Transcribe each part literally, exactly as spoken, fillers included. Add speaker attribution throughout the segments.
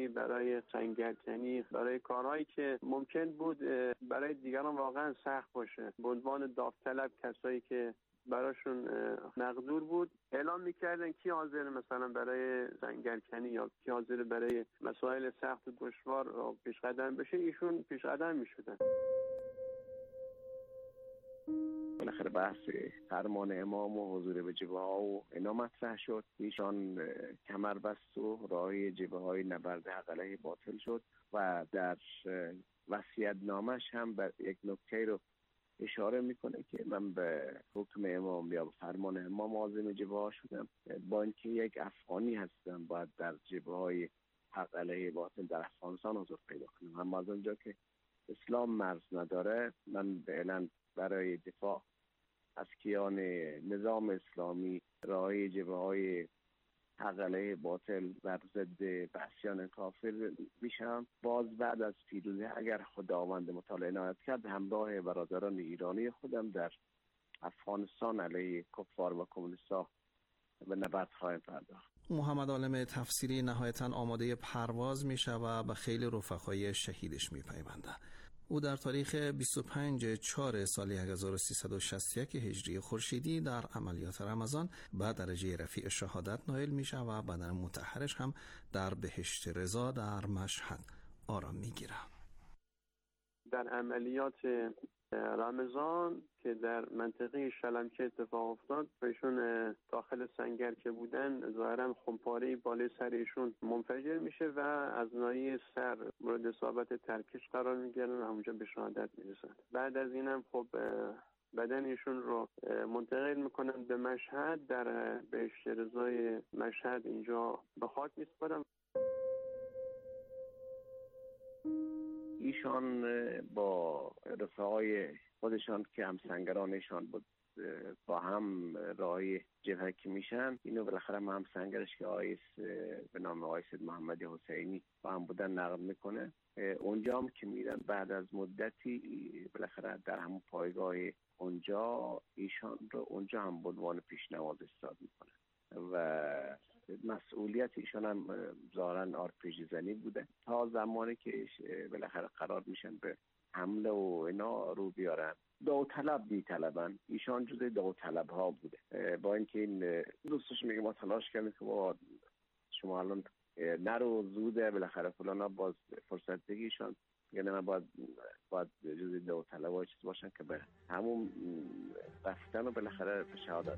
Speaker 1: برای سنگرکنی، برای کارهایی که ممکن بود برای دیگران واقعا سخت باشه، به عنوان داوطلب کسایی که براشون مقدور بود اعلام میکردن کی حاضر مثلا برای سنگرکنی یا کی حاضر برای مسائل سخت و دشوار پیش قدم بشه، ایشون پیش قدم میشدن.
Speaker 2: بالاخره بحث فرمان امام و حضور به جبهه ها و اینا مطرح شد. ایشان کمر بست و راهی جبهه های نبرد حق علیه باطل شد و در وصیت نامش هم بر یک نکته رو اشاره میکنه که من به حکم امام یا به فرمان امام عازم جبهه ها شدم، با اینکه یک افغانی هستم باید در جبهه های حق علیه باطل در افغانستان حضور پیدا کنم. اما از اونجا که اسلام مرز نداره، من فعلا برای دفاع از کیان نظام اسلامی راهی جبهه های حق علیه باطل بر ضد بحثیان کافر میشم. باز بعد از پیروزی اگر خداوند متعال عنایت کرد، همراه برادران ایرانی خودم در افغانستان علیه کفار و کمونیست‌ها به نبرد خواهیم پرداخت.
Speaker 3: محمد عالم تفسیری نهایتاً آماده پرواز میشه و به خیلی رفقای شهیدش میپیونده. او در تاریخ بیست و پنج چهار سال هزار و سیصد و شصت و یک هجری خورشیدی در عملیات رمضان به درجه رفیع شهادت نائل میشه و بدن مطهرش هم در بهشت رضا در مشهد آرام میگیره.
Speaker 1: در عملیات رمضان که در منطقه شلمچه اتفاق افتاد، ایشون داخل سنگر که بودن ظاهرا خمپاره بالای سر ایشون منفجر میشه و از ناحیه سر مورد اصابت ترکش قرار میگیرن و همونجا به شهادت میرسن. بعد از اینم خب بدن ایشون رو منتقل میکنن به مشهد، در بهشت رضای مشهد اینجا به خاک میسپارن.
Speaker 2: ایشان با رفقای خودشان که هم سنگرانشان بود با هم راهی جبهه که میشن، اینو بالاخره هم سنگرش که آیس به نام آیس محمد حسینی با هم بودن نقل میکنه. اونجا هم که میرن بعد از مدتی بالاخره در همون پایگاه اونجا ایشان رو اونجا هم به عنوان پیشنواز استاد میکنه و مسئولیت ایشان هم ظاهرا آرپیجی زنی بوده تا زمانی که بالاخره قرار میشن به حمله و اینا رو بیارن. داوطلب میطلبن، ایشان جزء داوطلب ها بوده. با اینکه این دوستش میگه ما تلاش کردیم که با شما الان نرو زوده بالاخره فلانا، باز فرصت بگیشان یعنی من باید باید جزء داوطلب ها چیز باشن که به همون رفتن و بالاخره به شهادت.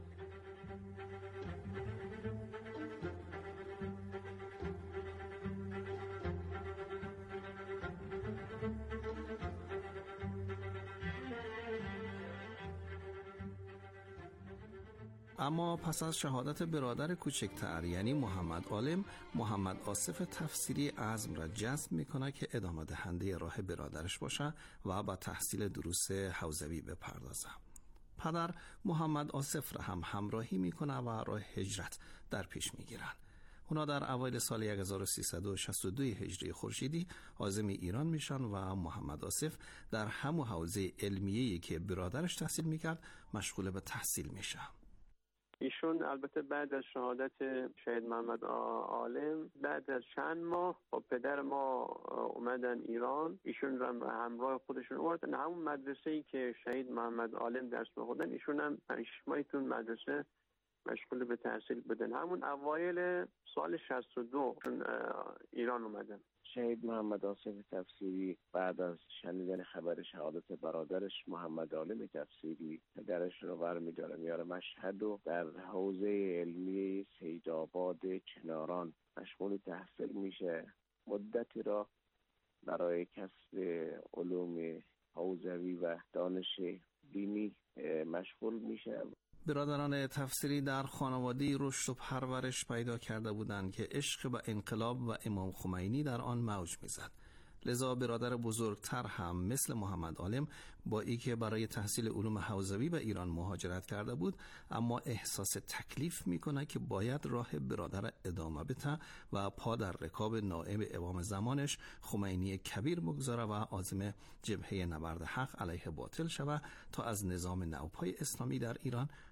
Speaker 3: اما پس از شهادت برادر کوچکتر یعنی محمد عالم، محمد آصف تفسیری عزم را جزم میکنه که ادامه دهنده راه برادرش باشه و با تحصیل دروس حوزوی بپردازه. پدر محمد آصف را هم همراهی میکنه و راه هجرت در پیش میگیرن. اونا در اوایل سال هزار و سیصد و شصت و دو هجری خورشیدی عازم ایران میشن و محمد آصف در همون حوزه علمیه‌ای که برادرش تحصیل میکرد مشغول به تحصیل میشه.
Speaker 1: ایشون البته بعد از شهادت شهید محمد عالم بعد از چند ماه با پدر ما اومدن ایران. ایشون رو همراه خودشون آوردن همون مدرسه‌ای که شهید محمد عالم درس می‌خوندن. ایشون هم پنج ماهی تو مدرسه مشغول به تحصیل بودن. همون اوایل سال شصت و دو ایران اومدن.
Speaker 2: شهید محمد آصف تفسیری بعد از شنیدن خبر شهادت برادرش محمد عالم تفسیری پدرش رو برمی‌داره میاره مشهد و در حوزه علمی سیدآباد چناران مشغول تحصیل میشه. مدتی را برای کسب علوم حوزوی و دانش دینی مشغول میشه.
Speaker 3: برادران تفسیری در خانواده رشد و پرورش پیدا کرده بودند که عشق به انقلاب و امام خمینی در آن موج میزد. لذا برادر بزرگتر هم مثل محمد عالم با ای که برای تحصیل علوم حوزوی به ایران مهاجرت کرده بود، اما احساس تکلیف میکنه که باید راه برادر ادامه بده و پا در رکاب نائب امام زمانش خمینی کبیر بگذاره و عازم جبهه نبرد حق علیه باطل شود تا از نظام نوپای اسلامی در ایران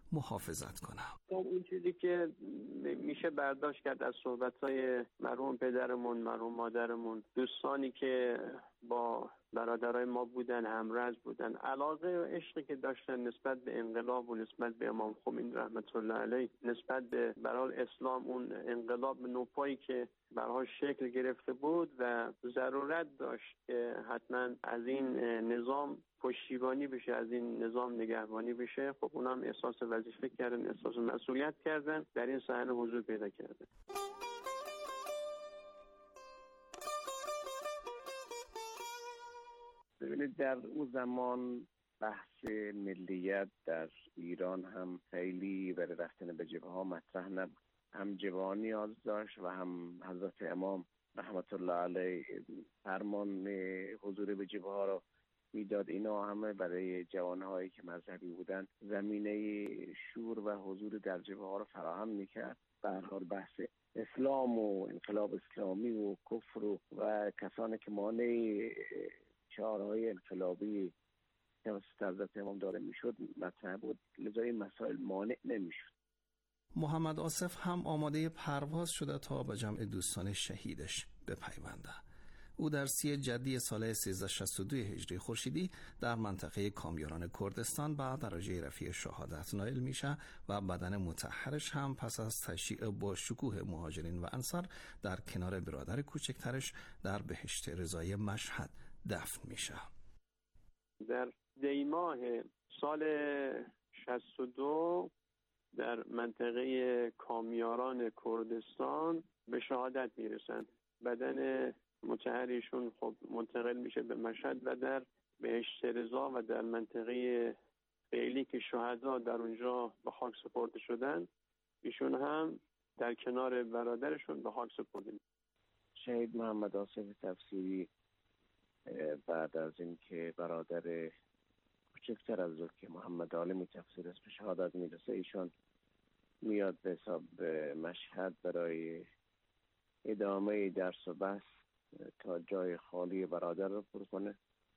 Speaker 3: محافظت کنم.
Speaker 1: خب اون چیزی که میشه برداشت کرد از صحبت‌های مرحوم پدرمون، مرحوم مادرمون، دوستانی که با برادرای ما بودن، همرز بودن، علاقه و عشقی که داشتن نسبت به انقلاب و نسبت به امام خمینی رحمت الله علیه، نسبت به برای اسلام، اون انقلاب نوپایی که برای شکل گرفته بود و ضرورت داشت که حتما از این نظام پشتیبانی بشه، از این نظام نگهبانی بشه. خب اونم احساس وظیفه کردن، احساس مسئولیت کردن، در این صحنه حضور پیدا کردن.
Speaker 2: ببینید در اون زمان بحث ملیت در ایران هم خیلی برای رفتن به جبهه ها مطرح نبود. هم جبهه نیاز داشت و هم حضرت امام رحمت الله علیه فرمان حضور به جبهه ها رو میداد. اینا همه برای جوانهایی که مذهبی بودن زمینه شور و حضور در جبهه ها رو فراهم میکرد. به هر حال بحث اسلام و انقلاب اسلامی و کفر و, و کسانی که مانع شعارهای انقلابی توسط حضرت امام داره میشد مطرح بود، لذا این مسائل مانع نمیشد.
Speaker 3: محمد آصف هم آماده پرواز شده تا به جمع دوستان شهیدش بپیونده. او در سی جدی سال سیزده شصت و دو هجری خورشیدی در منطقه کامیاران کردستان به درجه رفیع شهادت نائل میشه و بدن مطهرش هم پس از تشییع با شکوه مهاجرین و انصار در کنار برادر کوچکترش در بهشت رضایی مشهد دفن میشه.
Speaker 1: در دی ماه سال شصت و دو در منطقه کامیاران کردستان به شهادت میرسند. بدن مطهرشون خب منتقل میشه به مشهد و در بهشت رضا و در منطقه فعلی که شهدا در اونجا به خاک سپرده شدن، ایشون هم در کنار برادرشون به خاک سپرده.
Speaker 2: شهید محمد آصف تفسیری بعد از اینکه برادر کوچکتر از او که محمد عالم تفسیر است به شهادت میرسه، ایشان میاد به حساب مشهد برای ادامه درس و بحث تا جای خالی برادر رو پر کنه،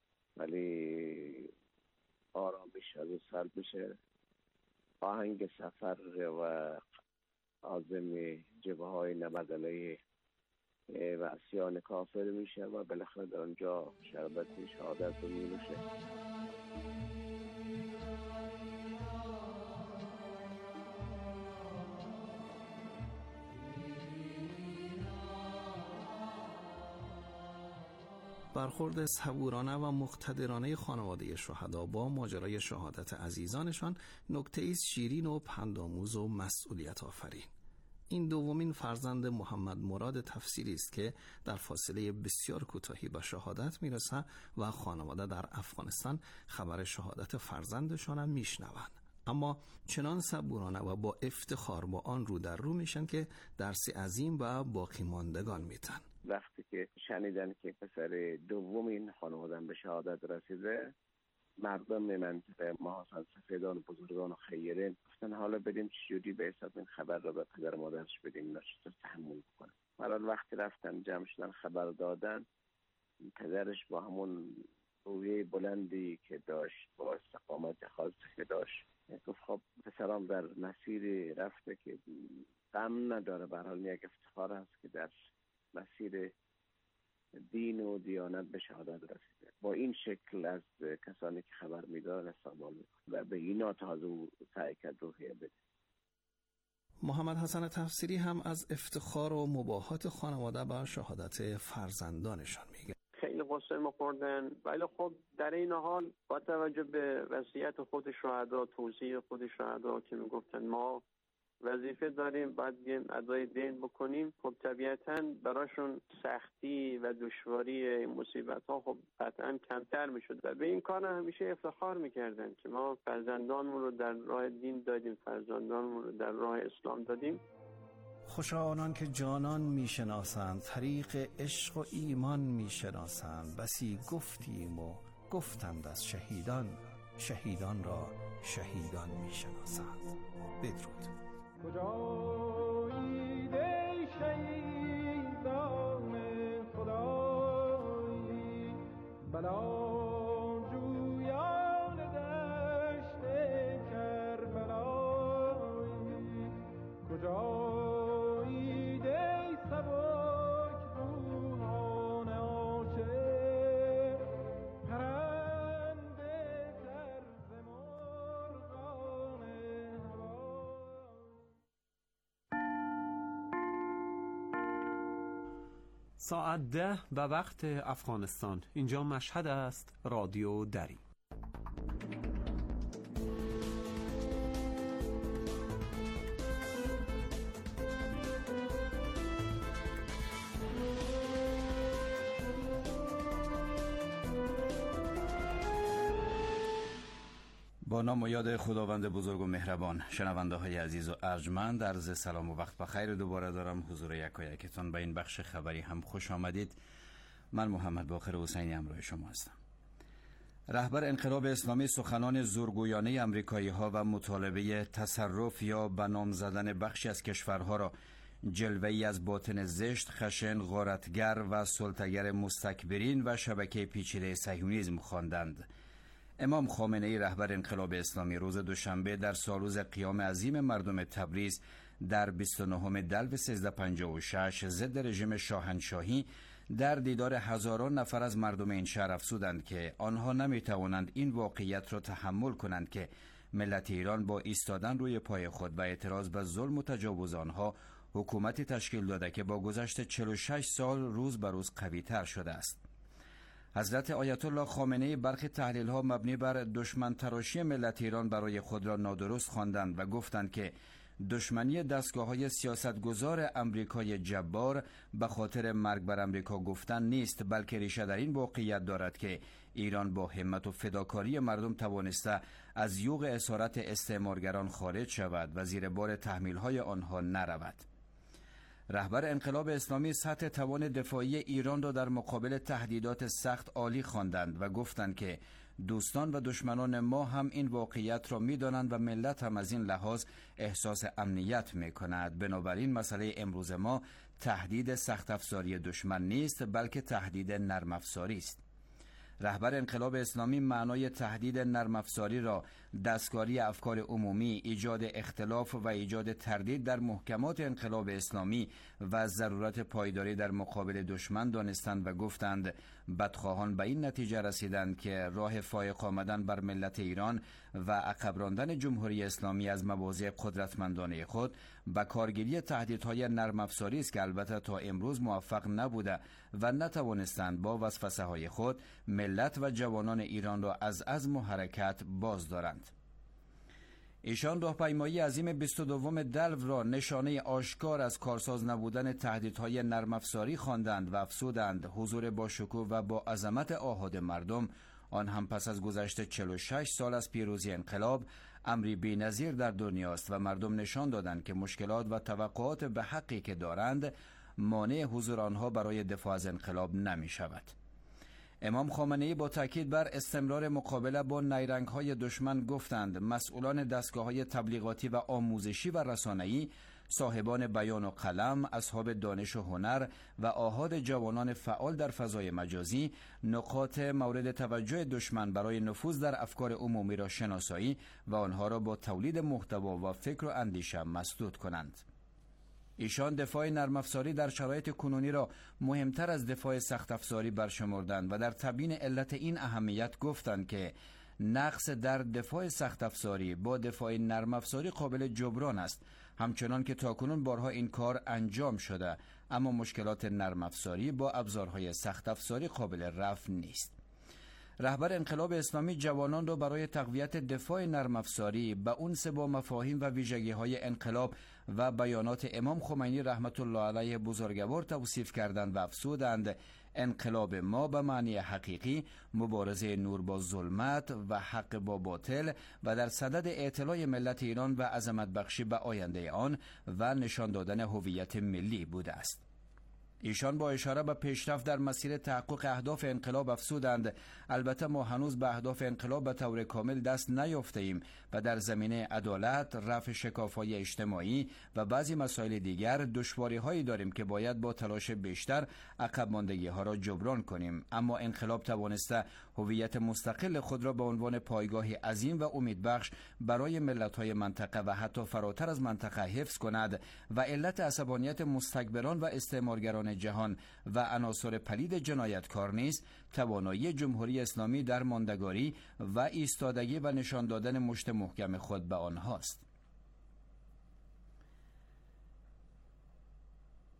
Speaker 2: ولی آرامش از سر بشه. آهنگ سفر و عازم جبهه های نبرد علیه و عصیان کافر میشه و بالاخره در اونجا شربت شهادت رو می‌نوشه.
Speaker 3: برخورد صبورانه و مقتدرانه خانواده شهدا با ماجرای شهادت عزیزانشان نکته‌ای شیرین و پندآموز و مسئولیت آفرین. این دومین فرزند محمد مراد تفسیری است که در فاصله بسیار کوتاهی به شهادت میرسه و خانواده در افغانستان خبر شهادت فرزندشان هم میشنوند، اما چنان صبورانه و با افتخار با آن رو در رو میشن که درسی عظیم و باقی ماندگان میتن.
Speaker 2: وقتی که شنیدن که پسر دوم این خانواده به شهادت رسیده، مردم منطقه محاسن سفیدان بزرگان و خیرین گفتن حالا بدیم چجوری به حساب این خبر را به پدر مادرش بدیم، اینا چطور تحمل کنه. حالا وقتی رفتن جمع شدن خبر دادن، پدرش با همون روحیه بلندی که داشت، با استقامت خاصی که داشت، گفت خب پسرام در مسیر رفته که غم نداره، به هر حال یک افتخار هست که در مسیر دین و دیانت به شهادت رسیده. با این شکل از کسانی که خبر میدارن استقبال میکنه و به اینا تازه سعی کرد روحیه بده.
Speaker 3: محمد حسن تفسیری هم از افتخار و مباهات خانواده با شهادت فرزندانشان میگه.
Speaker 1: خیلی قصه ما خوردن، ولی خب در این حال با توجه به وصیت خود شهدا، توصیه خود شهدا که میگفتن ما وظیفه داریم باید بیایم ادای دین بکنیم، خب طبیعتاً براشون سختی و دشواری این مصیبت ها خب قطعاً کمتر میشد و به این کار همیشه افتخار میکردن که ما فرزندانمون رو در راه دین دادیم، فرزندانمون رو در راه اسلام دادیم.
Speaker 3: خوشا آنان که جانان میشناسند، طریق عشق و ایمان میشناسند، بسی گفتیم و گفتند از شهیدان، شهیدان را شهیدان میشناسند. بدرود.
Speaker 4: کجایی ای شهیدان خدایی، بلا جویان دشت کربلا، ساعت ده و وقت افغانستان. اینجا مشهد است. رادیو دری.
Speaker 5: با نام و یاد خداوند بزرگ و مهربان. شنونده های عزیز و ارجمند، عرض سلام و وقت بخیر دوباره دارم حضور یکایکتان به این بخش خبری هم خوش آمدید. من محمد باقر حسینی همراه شما هستم. رهبر انقلاب اسلامی سخنان زورگویانه امریکایی ها و مطالبه تصرف یا به نام زدن بخشی از کشورها را جلوه‌ای از باطن زشت، خشن، غارتگر و سلطه‌گر مستکبرین و شبکه پیچیده صهیونیسم خواندند. امام خامنه ای رهبر انقلاب اسلامی روز دوشنبه در سالروز قیام عظیم مردم تبریز در بیست و نهم دلو سیزده پنجاه و شش ضد رژیم شاهنشاهی در دیدار هزاران نفر از مردم این شهر افزودند که آنها نمیتوانند این واقعیت را تحمل کنند که ملت ایران با ایستادن روی پای خود و اعتراض به ظلم و تجاوز آنها حکومتی تشکیل داده که با گذشت چهل و شش سال روز به روز قوی‌تر شده است. حضرت آیت الله خامنه ای برخی تحلیل ها مبنی بر دشمن تراشی ملت ایران برای خود را نادرست خواندند و گفتند که دشمنی دستگاه های سیاستگزار امریکای جبار به خاطر مرگ بر امریکا گفتن نیست، بلکه ریشه در این واقعیت دارد که ایران با همت و فداکاری مردم توانسته از یوغ اسارت استعمارگران خارج شود و زیر بار تحمیل های آنها نرود. رهبر انقلاب اسلامی سطح توان دفاعی ایران را در مقابل تهدیدات سخت عالی خواندند و گفتند که دوستان و دشمنان ما هم این واقعیت را می‌دانند و ملت هم از این لحاظ احساس امنیت می‌کند. بنابراین مسئله امروز ما تهدید سخت افزاری دشمن نیست، بلکه تهدید نرم افزاری است. رهبر انقلاب اسلامی معنای تهدید نرم افزاری را دستکاری افکار عمومی، ایجاد اختلاف و ایجاد تردید در محکمات انقلاب اسلامی و ضرورت پایداری در مقابل دشمن دانستند و گفتند بدخواهان به این نتیجه رسیدند که راه فایق آمدن بر ملت ایران و عقب راندن جمهوری اسلامی از مواضع قدرتمندانه خود به کارگیری تهدیدهای نرم افزاری است که البته تا امروز موفق نبوده و نتوانستند با وسوسه های خود ملت و جوانان ایران را از عزم و حرکت باز دارند. ایشان راهپیمایی عظیم بیست و دو دلو را نشانه آشکار از کارساز نبودن تهدیدهای نرم افزاری خواندند و افزودند حضور با شکوه و با عظمت آحاد مردم، آن هم پس از گذشت چهل و شش سال از پیروزی انقلاب، امری بی‌نظیر در دنیاست و مردم نشان دادند که مشکلات و توقعات به حقی که دارند مانع حضور آنها برای دفاع از انقلاب نمی شود. امام خامنه ای با تاکید بر استمرار مقابله با نیرنگ‌های دشمن گفتند مسئولان دستگاه‌های تبلیغاتی و آموزشی و رسانه‌ای، صاحبان بیان و قلم، اصحاب دانش و هنر و آحاد جوانان فعال در فضای مجازی نقاط مورد توجه دشمن برای نفوذ در افکار عمومی را شناسایی و آنها را با تولید محتوا و فکر و اندیشه مسدود کنند. ایشان دفاع نرم افزاری در شرایط کنونی را مهمتر از دفاع سخت افزاری برشمردند و در تبیین علت این اهمیت گفتند که نقص در دفاع سخت افزاری با دفاع نرم افزاری قابل جبران است، همچنان که تاکنون بارها این کار انجام شده، اما مشکلات نرم افزاری با ابزارهای سخت افزاری قابل رفع نیست. رهبر انقلاب اسلامی جوانان را برای تقویت دفاع نرم افزاری به اونس با مفاهیم و ویژگی‌های انقلاب و بیانات امام خمینی رحمت الله علیه بزرگوار توصیف کردند و افزودند انقلاب ما به معنی حقیقی مبارزه نور با ظلمت و حق با باطل و در صدد اعتلاء ملت ایران و عظمت بخشی به آینده آن و نشان دادن هویت ملی بوده است. ایشان با اشاره به پیشرفت در مسیر تحقق اهداف انقلاب افزودند البته ما هنوز به اهداف انقلاب به طور کامل دست نیافته‌ایم و در زمینه عدالت، رفع شکاف‌های اجتماعی و بعضی مسائل دیگر دشواری‌هایی داریم که باید با تلاش بیشتر عقب ماندگی‌ها را جبران کنیم، اما انقلاب توانسته هویت مستقل خود را به عنوان پایگاهی عظیم و امیدبخش برای ملت‌های منطقه و حتی فراتر از منطقه حفظ کند و علت عصبانیت مستکبران و استعمارگران جهان و عناصر پلید جنایتکار نیست توانایی جمهوری اسلامی در ماندگاری و ایستادگی و نشان دادن مشت محکم خود به آنهاست.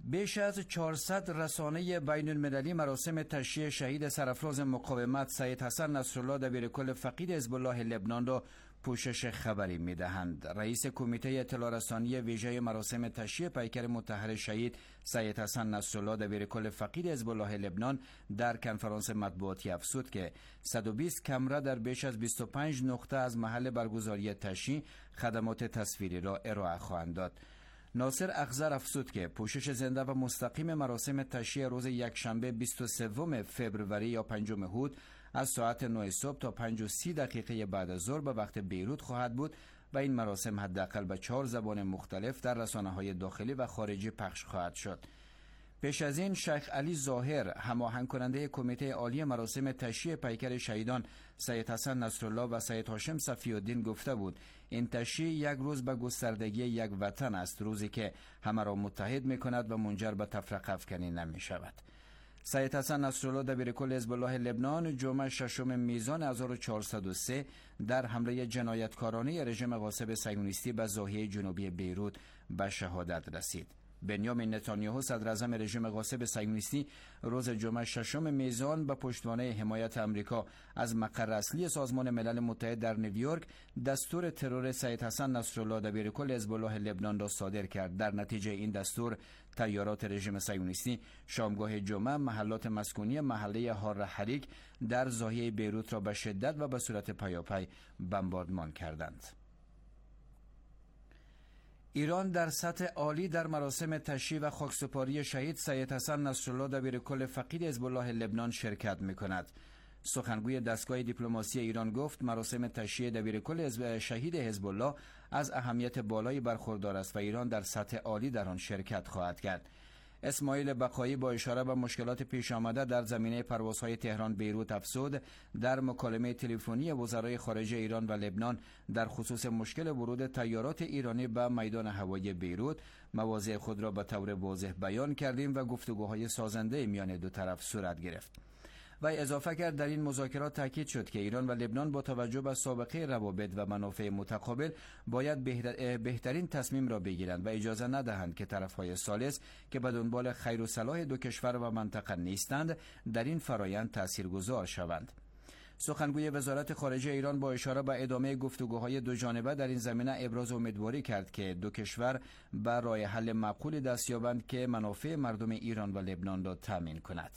Speaker 5: بیش از چهارصد رسانه بین المللی مراسم تشییع شهید سرافراز مقاومت سید حسن نصرالله دبیرکل فقید حزب الله لبنان را پوشش خبری می‌دهند. رئیس کمیته اطلاع رسانی ویژه مراسم تشییع پیکر مطهر شهید سید حسن نصرالله دبیرکل فقید حزب الله لبنان در کنفرانس مطبوعاتی افزود که صد و بیست کمره در بیش از بیست و پنج نقطه از محل برگزاری تشییع خدمات تصویری را ارائه خواهند داد. ناصر اخضر افزود که پوشش زنده و مستقیم مراسم تشییع روز یکشنبه بیست و سوم فوریه یا پنجم هود از ساعت نه صبح تا پنج و سی دقیقه بعد از ظهر به وقت بیروت خواهد بود و این مراسم حداقل به چهار زبان مختلف در رسانه‌های داخلی و خارجی پخش خواهد شد. پیش از این شیخ علی ظاهر هماهنگ کننده کمیته عالی مراسم تشییع پیکر شهیدان سید حسن نصرالله و سید هاشم صفی الدین گفته بود این تشییع یک روز به گستردگی یک وطن است، روزی که همه را متحد می‌کند و منجر به تفرقه افکنی نمی‌شود. سید حسن نصرالله دبیرکل حزب الله لبنان جمعه ششم میزان هزار و چهارصد و سه در حمله جنایتکارانه رژیم غاصب صهیونیستی به ناحیه جنوبی بیروت به شهادت رسید. بنیامین نتانیاهو صدر اعظم رژیم غاصب صهیونیستی روز جمعه ششم میزان به پشتوانه حمایت آمریکا از مقر اصلی سازمان ملل متحد در نیویورک دستور ترور سید حسن نصرالله دبیرکل حزب الله لبنان را صادر کرد. در نتیجه این دستور تیارات رژیم صهیونیستی شامگاه جمعه محلات مسکونی محله هار حریک در ناحیه بیروت را به شدت و به صورت پیاپی بمباردمان کردند. ایران در سطح عالی در مراسم تشییع و خاکسپاری شهید سید حسن نصرالله دبیرکل فقید حزب الله لبنان شرکت می‌کند. سخنگوی دستگاه دیپلماسی ایران گفت مراسم تشییع دبیرکل حزب شهید حزب الله از اهمیت بالایی برخوردار است و ایران در سطح عالی در آن شرکت خواهد کرد. اسماعیل بقایی با اشاره به مشکلات پیش آمده در زمینه پروازهای تهران بیروت افزود در مکالمه تلفنی وزرای خارجه ایران و لبنان در خصوص مشکل ورود تیارات ایرانی به میدان هوایی بیروت مواضع خود را به طور واضح بیان کردیم و گفتگوهای سازنده میان دو طرف صورت گرفت. و اضافه کرد در این مذاکرات تاکید شد که ایران و لبنان با توجه به سابقه روابط و منافع متقابل باید بهترین تصمیم را بگیرند و اجازه ندهند که طرفهای ثالث که به دنبال خیر و صلاح دو کشور و منطقه نیستند در این فرایند تاثیرگذار شوند. سخنگوی وزارت خارجه ایران با اشاره به ادامه گفتگوهای دو جانبه در این زمینه ابراز امیدواری کرد که دو کشور به راه حل معقولی دست یابند که منافع مردم ایران و لبنان را تامین کند.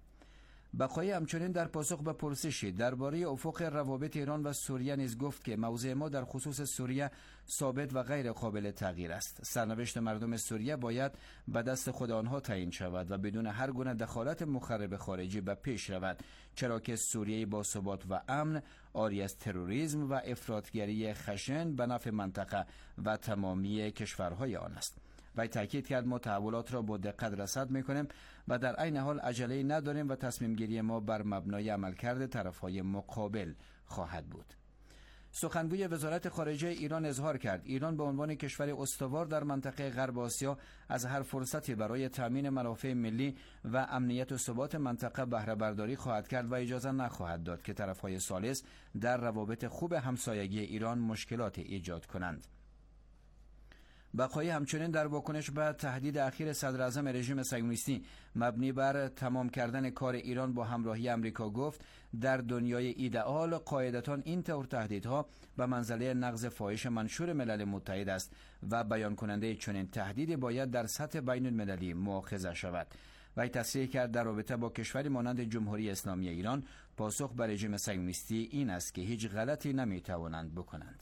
Speaker 5: بقایی همچنین در پاسخ به پرسشی درباره افق روابط ایران و سوریه نیز گفت که موضع ما در خصوص سوریه ثابت و غیر قابل تغییر است. سرنوشت مردم سوریه باید به دست خود آنها تعیین شود و بدون هر گونه دخالت مخرب خارجی به پیش رود، چرا که سوریه با ثبات و امن عاری از تروریسم و افراطگری خشن به نفع منطقه و تمامی کشورهای آن است. و تاکید کرد ما تحولات را با دقت رصد می‌کنیم و در عین حال عجله نداریم و تصمیم گیری ما بر مبنای عملکرد طرف‌های مقابل خواهد بود. سخنگوی وزارت خارجه ایران اظهار کرد ایران به عنوان کشور استوار در منطقه غرب آسیا از هر فرصتی برای تامین منافع ملی و امنیت و ثبات منطقه بهره برداری خواهد کرد و اجازه نخواهد داد که طرف‌های ثالث در روابط خوب همسایگی ایران مشکلات ایجاد کنند. بقایی همچنین در واکنش به تهدید اخیر صدر اعظم رژیم صهیونیستی مبنی بر تمام کردن کار ایران با همراهی آمریکا گفت در دنیای ایدئال قاعدتاً این طور تهدیدها به منزله نقض فاحش منشور ملل متحد است و بیان کننده چنین تهدیدی باید در سطح بین المللی مؤاخذه شود. و تصریح کرد در رابطه با کشوری مانند جمهوری اسلامی ایران پاسخ به رژیم صهیونیستی این است که هیچ غلطی نمیتوانند بکنند.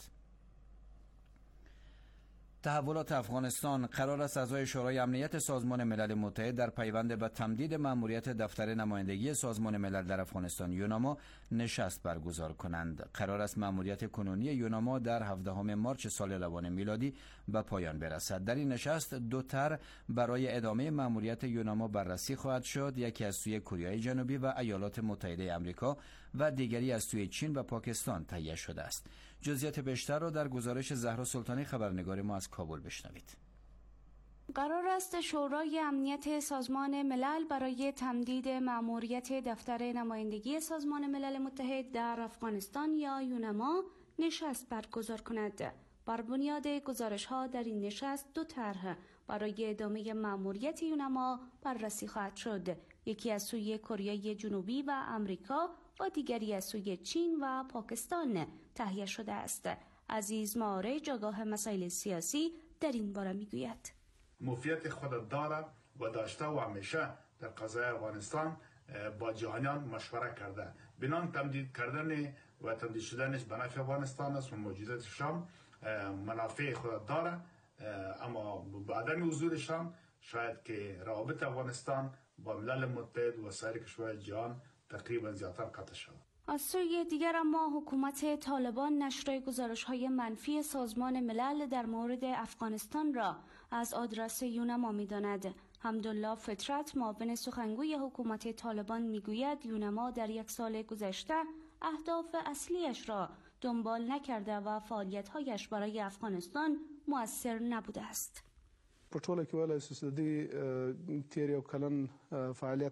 Speaker 5: تحولات افغانستان قرار است اعضای شورای امنیت سازمان ملل متحد در پیوند به تمدید مأموریت دفتر نمایندگی سازمان ملل در افغانستان یوناما نشست برگزار کنند. قرار است مأموریت کنونی یوناما در هفدهم مارس سال روان میلادی به پایان برسد. در این نشست دو طرح برای ادامه مأموریت یوناما بررسی خواهد شد، یکی از سوی کره جنوبی و ایالات متحده آمریکا و دیگری از سوی چین و پاکستان تهیه شده است. جزئیات بیشتر را در گزارش زهرا سلطانی خبرنگار ما از کابل بشنوید.
Speaker 6: قرار است شورای امنیت سازمان ملل برای تمدید مأموریت دفتر نمایندگی سازمان ملل متحد در افغانستان یا یونما نشست برگزار کند. بر بنیاد گزارش ها در این نشست دو طرح برای ادامه مأموریت یونما بررسی خواهد شد. یکی از سوی کره جنوبی و امریکا و دیگری از سوی چین و پاکستان تهیه شده است. عزیز مارج آگاه مسائل سیاسی در این باره میگوید:
Speaker 7: موفقیت خود داره و داشته و همیشه در قضیه افغانستان با جهانیان مشوره کرده. بنان تمدید کردن و تمدید شدنش به نفع افغانستان است و موجودیتشان منافع خود داره، اما با عدم حضورشان شاید که روابط افغانستان با ملل متحد و سایر کشورهای جهان تقریبا زیادتر قطع شود.
Speaker 6: از سوی دیگر اما حکومت طالبان نشر گزارش‌های منفی سازمان ملل در مورد افغانستان را از آدرس یونما می‌داند. حمدالله فطرت معاون سخنگوی حکومت طالبان میگوید یونما در یک سال گذشته اهداف اصلیش را دنبال نکرده و فعالیت‌هایش برای افغانستان مؤثر نبوده است.
Speaker 8: په ټوله کې ویلای شو چې د تیر یو کلن فعالیت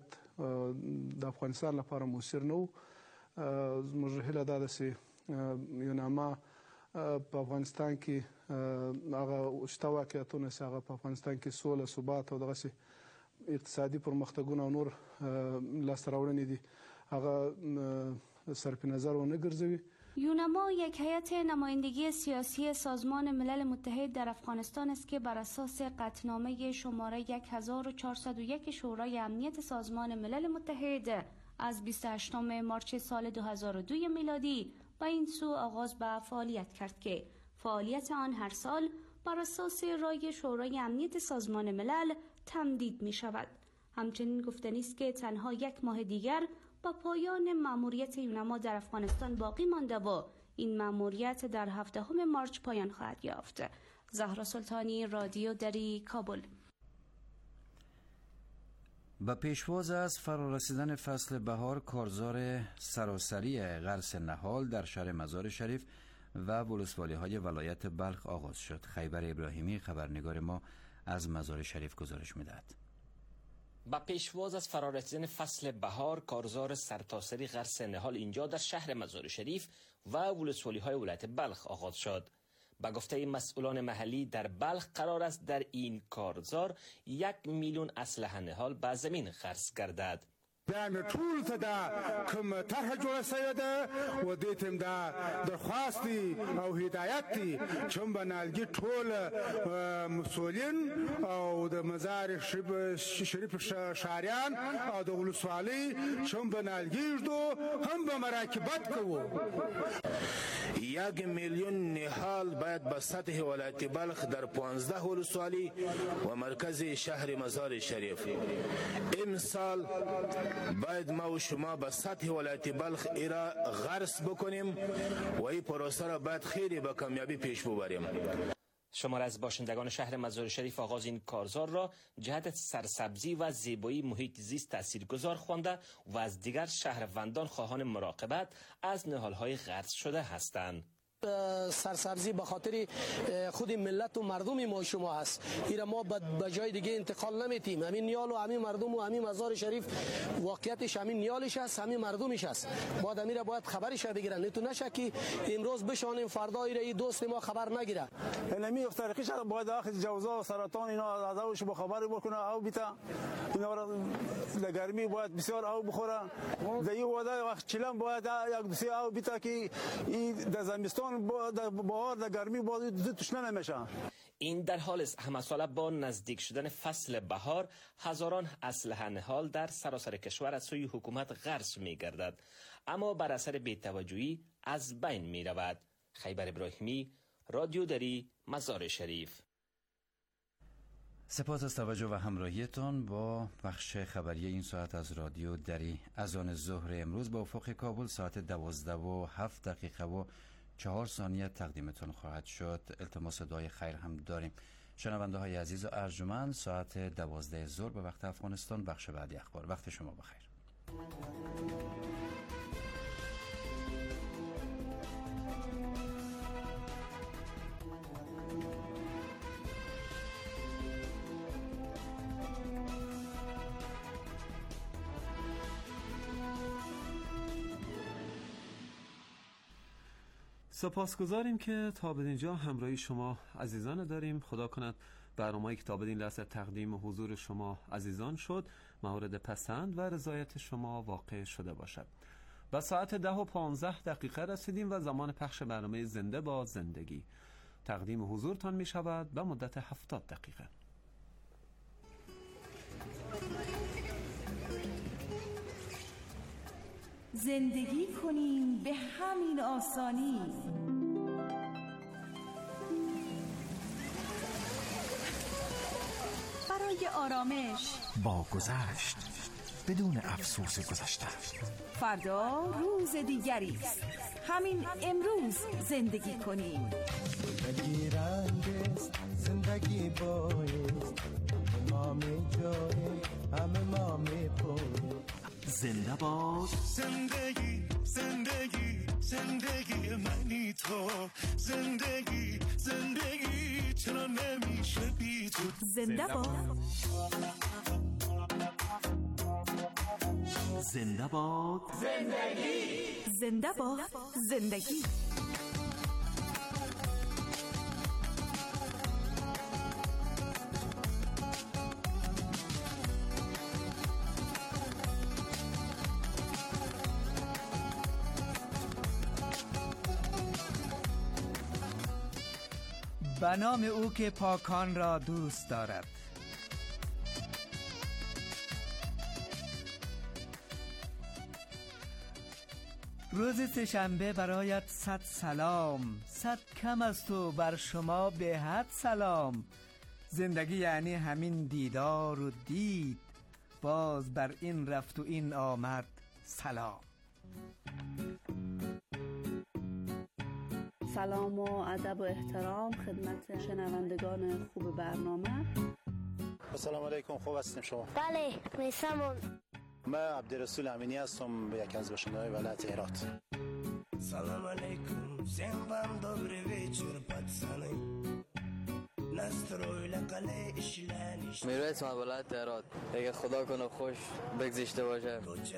Speaker 8: د افغانستان لپاره موثر نه و. زموږ هیله دا ده چې یونما په افغانستان کې هغه شته واقعیتونه چې هغه په افغانستان کې سوله، ثبات او دغسې اقتصادي پرمختګونه او نور لاسته راوړنې دي هغه صرف نظر ونه ګرځوي.
Speaker 6: یونما یک هیئت نمایندگی سیاسی سازمان ملل متحد در افغانستان است که بر اساس قطعنامه شماره هزار و چهارصد و یک شورای امنیت سازمان ملل متحد از بیست و هشتم مارس سال دو هزار و دو میلادی به این سو آغاز به فعالیت کرد که فعالیت آن هر سال بر اساس رای شورای امنیت سازمان ملل تمدید می شود. همچنین گفتنی است که تنها یک ماه دیگر با پایان مأموریت یونما در افغانستان باقی مانده و این مأموریت در هفدهم مارس پایان خواهد یافت. زهرا سلطانی، رادیو دری، کابل.
Speaker 5: با پیشواز از فرارسیدن فصل بهار، کارزار سراسری غرس نهال در شهر مزار شریف و ولسوالی های ولایت بلخ آغاز شد. خیبر ابراهیمی خبرنگار ما از مزار شریف گزارش می‌دهد.
Speaker 9: با پیشواز از فرارسیدن فصل بهار، کارزار سرتاسری غرس نهال اینجا در شهر مزار شریف و ولسوالی های ولایت بلخ آغاز شد. با گفته مسئولان محلی در بلخ قرار است در این کارزار یک میلیون اسلحه نهال به زمین غرس گردد.
Speaker 10: دا ټول ته دا کوم طرح جوړه شوې ده و دې ته دا درخواست دی او هدایت دی چې په نالګي ټول مسؤلین او د مزار شریف شهریان او د ولسوالۍ چې په نالګي دو هم به مراقبت کوو.
Speaker 11: یک میلیون نهال باید به سطح ولایت بلخ در پانزده ولسوالی و مرکز شهر مزار شریف امسال باید ما و شما به سطح ولایت بلخ ایرا غرس بکنیم و این پروسه را باید خیلی به کامیابی پیش ببریم.
Speaker 9: شمار از باشندگان شهر مزار شریف آغاز این کارزار را جهت سرسبزی و زیبایی محیط زیست تاثیرگذار خوانده و از دیگر شهروندان خواهان مراقبت از نهال‌های غرس شده هستند.
Speaker 12: سرسبزی به خاطر خود ملت و مردم ما شما هست. ایرا ما به جای دیگه انتقال نمیتیم. همین نیال و همین مردم و همین مزار شریف واقعیتش همین نیالش هست، همین مردمش هست. باید امیره باید خبرش بگیرن. نه تو نشه که امروز بشانیم فردا ایره دوست ما خبر نگیره.
Speaker 13: نمی افتارقیش باید آخر جوزا و سرطان اینا ازش با خبر بکنه او بیتا اینا را لگرمی باید بسیار او بخوره. دیگه ودا وقت چلم باید یک دوسی او بیتا که این دزمستان بهار در گرمی باید تشنه نمیشه.
Speaker 9: این در حال است همه ساله با نزدیک شدن فصل بهار هزاران اسلحه نهال در سراسر کشور از سوی حکومت غرس می گردد، اما بر اثر بی‌توجهی از بین می رود. خیبر ابراهیمی، رادیو دری، مزار شریف.
Speaker 5: سپاس از توجه و همراهیتان با بخش خبری این ساعت از رادیو دری. از آن ظهر امروز با افق کابل ساعت دوازده و هفت دقیقه و چهار ثانیه تقدیمتون خواهد شد. التماس دعای خیر هم داریم. شنونده های عزیز و ارجمند، ساعت دوازده ظهر به وقت افغانستان، بخش بعدی اخبار. وقت شما بخیر.
Speaker 4: سپاسگزاریم که تا به اینجا همراهی شما عزیزان داریم. خدا کند برنامه‌ای که تا بدین لحظه تقدیم حضور شما عزیزان شد مورد پسند و رضایت شما واقع شده باشد. و ساعت ده و پانزده دقیقه رسیدیم و زمان پخش برنامه زنده با زندگی. تقدیم حضورتان می شود به مدت هفتاد دقیقه.
Speaker 14: زندگی کنیم به همین آسانی. برای آرامش
Speaker 15: با گذشت بدون افسوس گذشته.
Speaker 14: فردا روز دیگری است. همین امروز زندگی کنیم.
Speaker 16: زندگی رنگ است، زندگی بایست، ما می جای همه ما می پوی.
Speaker 15: زنده باد
Speaker 16: زندگی، زندگی، زندگی منی تو. زندگی، زندگی چرا نمیشه بی تو.
Speaker 14: زنده باد
Speaker 15: زنده باد
Speaker 14: زندگی. زنده باد زندگی.
Speaker 17: به نام او که پاکان را دوست دارد. روز سه‌شنبه برایت صد سلام، صد کم از تو بر شما به حد سلام. زندگی یعنی همین دیدار و دید، باز بر این رفت و این آمد سلام.
Speaker 18: سلام و ادب و احترام خدمت شنوندگان خوب برنامه.
Speaker 19: السلام علیکم، خوب هستیم شما؟
Speaker 20: بله، میسمون.
Speaker 19: من عبدالرسول امینی هستم، یکی از باشنده‌های ولایت هرات.
Speaker 16: سلام علیکم، всем вам добрый вечер, пацаны.
Speaker 21: میرویس من ولایت هرات. اگه خدا کنه خوش بگذشته باشه.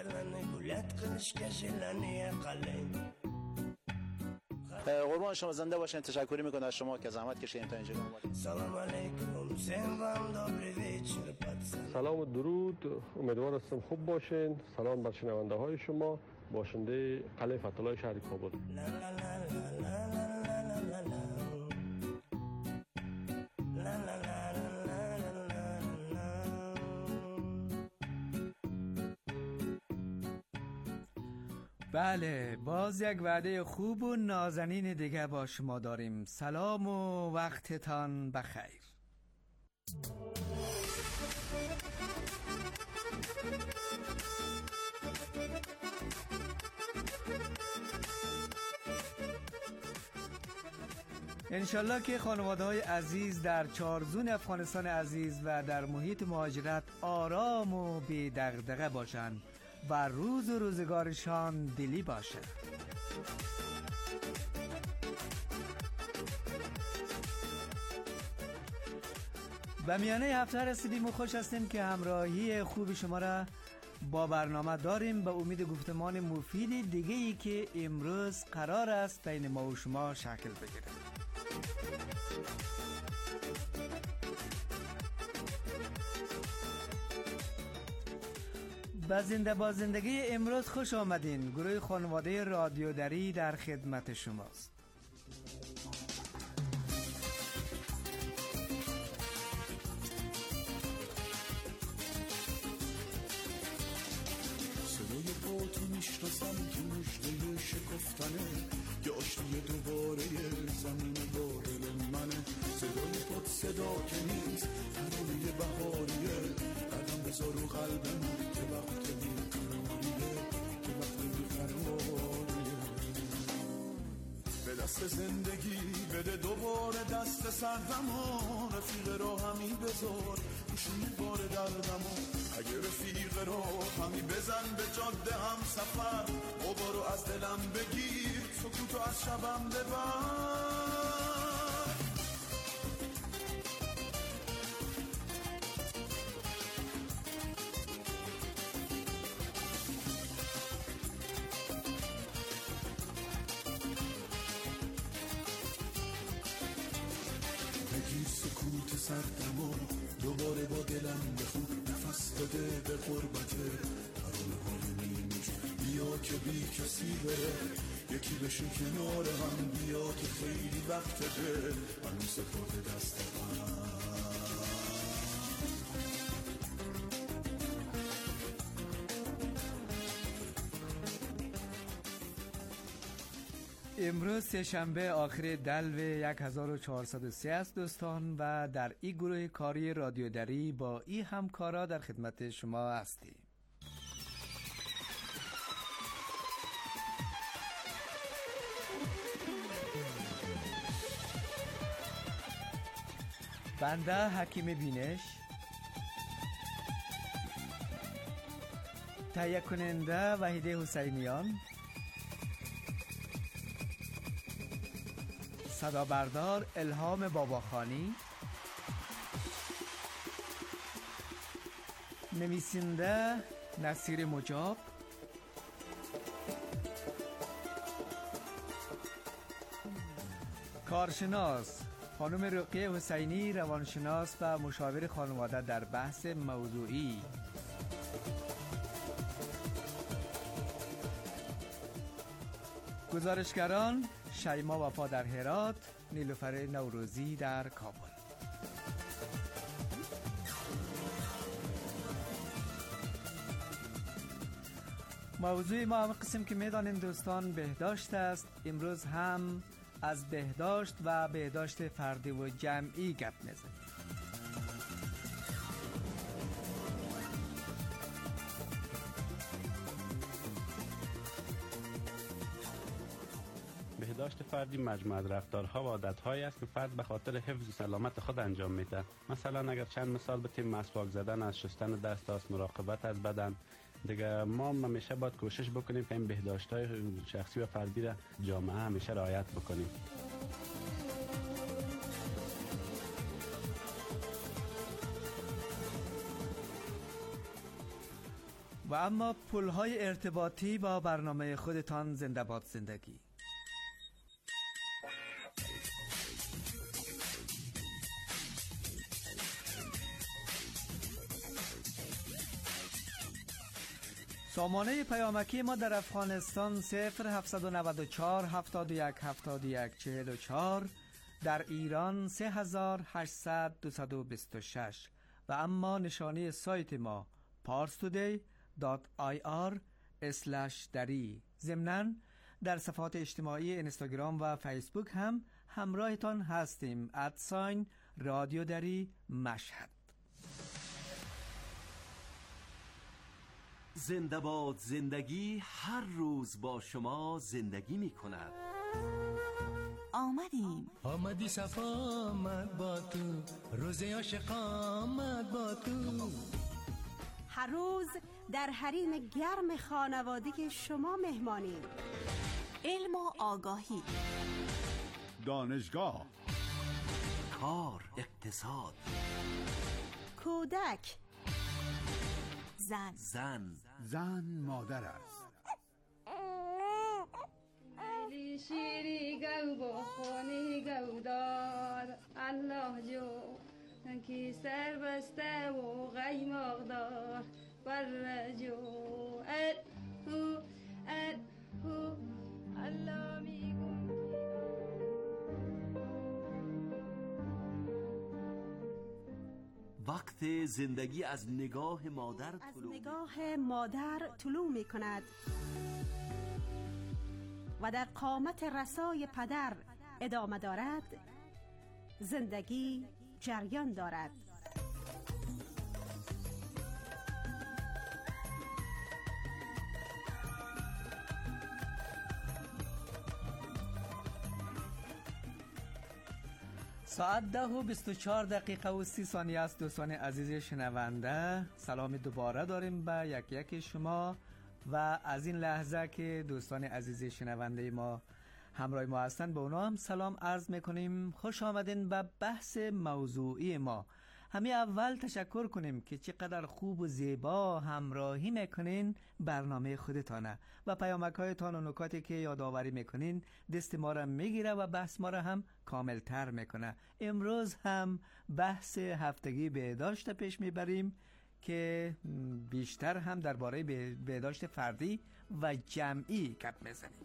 Speaker 19: قربان شما، زنده باشین. تشکر میکنم از شما که زحمت کشیدین تا اینجا اومدید.
Speaker 16: سلام علیکم، всем вам добрый вечер, пацаны.
Speaker 22: سلام و درود، امیدوار هستم خوب باشین. سلام بر شنونده های شما، باشنده قلعه فتح‌الله شهر کابل.
Speaker 17: بله، باز یک وعده خوب و نازنین دیگه با شما داریم. سلام و وقتتان بخیر. انشالله که خانواده های عزیز در چارزون افغانستان عزیز و در محیط مهاجرت آرام و بی دغدغه باشند و روز و روزگارشان دلی باشه. به میانه هفته رسیدیم و خوش هستیم که همراهی خوب شما را با برنامه داریم، به امید گفتمان مفید دیگه ای که امروز قرار است بین ما و شما شکل بگیره. با زنده با زندگی امروز خوش آمدین. گروه خانواده رادیو دری در خدمت شماست.
Speaker 16: صدای پاتو میشناسم که مژده شکفتنه، یه آشتی دوباره زمین با دل منه. صدای پات صدا که نیست، ترانه بهاریه. قدم بذار و قلب من که وقت بیقراریه، که وقت بیقراریه. به دست زندگی بده دوباره دست سردمو، رفیق را همی بذار گوشی بار دردمو. اگه رفیق را همی بزن به جاده هم سفر، غبارو از دلم بگیر، سکوتو از شبم ببر. بگیر سکوت سردم کسی بره، یکی بشین کنار هم، بیا که خیلی وقتته هنوز سپرده دست هم.
Speaker 17: امروز سه‌شنبه آخر دلو هزار و چهارصد و سه است دوستان و در این گروه کاری رادیو دری با این همکارا در خدمت شما هستیم. بنده حکیم بینش، تهیه کننده وحیده حسینیان، صدا بردار الهام باباخانی، نویسنده نصیر مجاب، کارشناس خانم رقیه حسینی، روانشناس و مشاور خانواده در بحث موضوعی. گزارشگران شیما وفا در هرات، نیلوفر نوروزی در کابل. موضوع ما هم قسم که میدانیم دوستان بهداشت است. امروز هم از بهداشت و بهداشت فردی و جمعی گپ میزنیم.
Speaker 2: بهداشت فردی مجموعه از رفتارها و عادت‌هایی است که فرد به خاطر حفظ سلامت خود انجام میده. مثلا اگر چند مثال بتیم، مسواک زدن، از شستن دست است، مراقبت از بدن. دیگه ما همیشه باید کوشش بکنیم که این بهداشت‌های شخصی و فردی را جامعه همیشه رعایت بکنیم.
Speaker 17: و اما پل‌های ارتباطی با برنامه خودتان زنده باد زندگی. سامانه پیامکی ما در افغانستان صفر هفتصد و نود و چهار هفتاد و یک هفتاد و یک چهل و چهار، در ایران سه هزار و هشتصد دویست و بیست و شش و اما نشانی سایت ما پارس تودی دات آی آر اسلش دری. ضمناً در صفحات اجتماعی اینستاگرام و فیسبوک هم همراهتان هستیم. ادساین رادیو دری مشهد.
Speaker 20: زنده باد زندگی هر روز با شما زندگی می کند.
Speaker 23: آمدیم
Speaker 24: آمدی صفا آمد با تو، روز عاشق آمد با تو.
Speaker 23: هر روز در حریم گرم خانوادگی شما مهمانیم. علم و آگاهی،
Speaker 25: دانشگاه،
Speaker 20: کار، اقتصاد،
Speaker 23: کودک، زن
Speaker 20: زن
Speaker 25: زن مادر است.
Speaker 26: علی شیری گو بخونی گو دار، الله جو کی سر بسته و غیماق دار بر جو ال هو ال هو الله میگون.
Speaker 20: وقت زندگی از نگاه مادر
Speaker 23: از
Speaker 20: طلوع
Speaker 23: نگاه مادر طلوع می کند و در قامت رسای پدر ادامه دارد. زندگی جریان دارد.
Speaker 17: ساعت ده و بیست و چهار دقیقه و سی ثانیه است. دوستان عزیز شنونده، سلام دوباره داریم به یک یک شما و از این لحظه که دوستان عزیز شنونده ما همراه ما هستند به اونا هم سلام عرض میکنیم. خوش آمدین به بحث موضوعی ما. همین اول تشکر کنیم که چقدر خوب و زیبا همراهی میکنین برنامه خودتانه و پیامک هایتان و نکاتی که یادآوری میکنین دست ما را میگیره و بحث ما را هم کامل تر میکنه. امروز هم بحث هفتگی بهداشت پیش میبریم که بیشتر هم درباره بهداشت فردی و جمعی گپ میزنیم.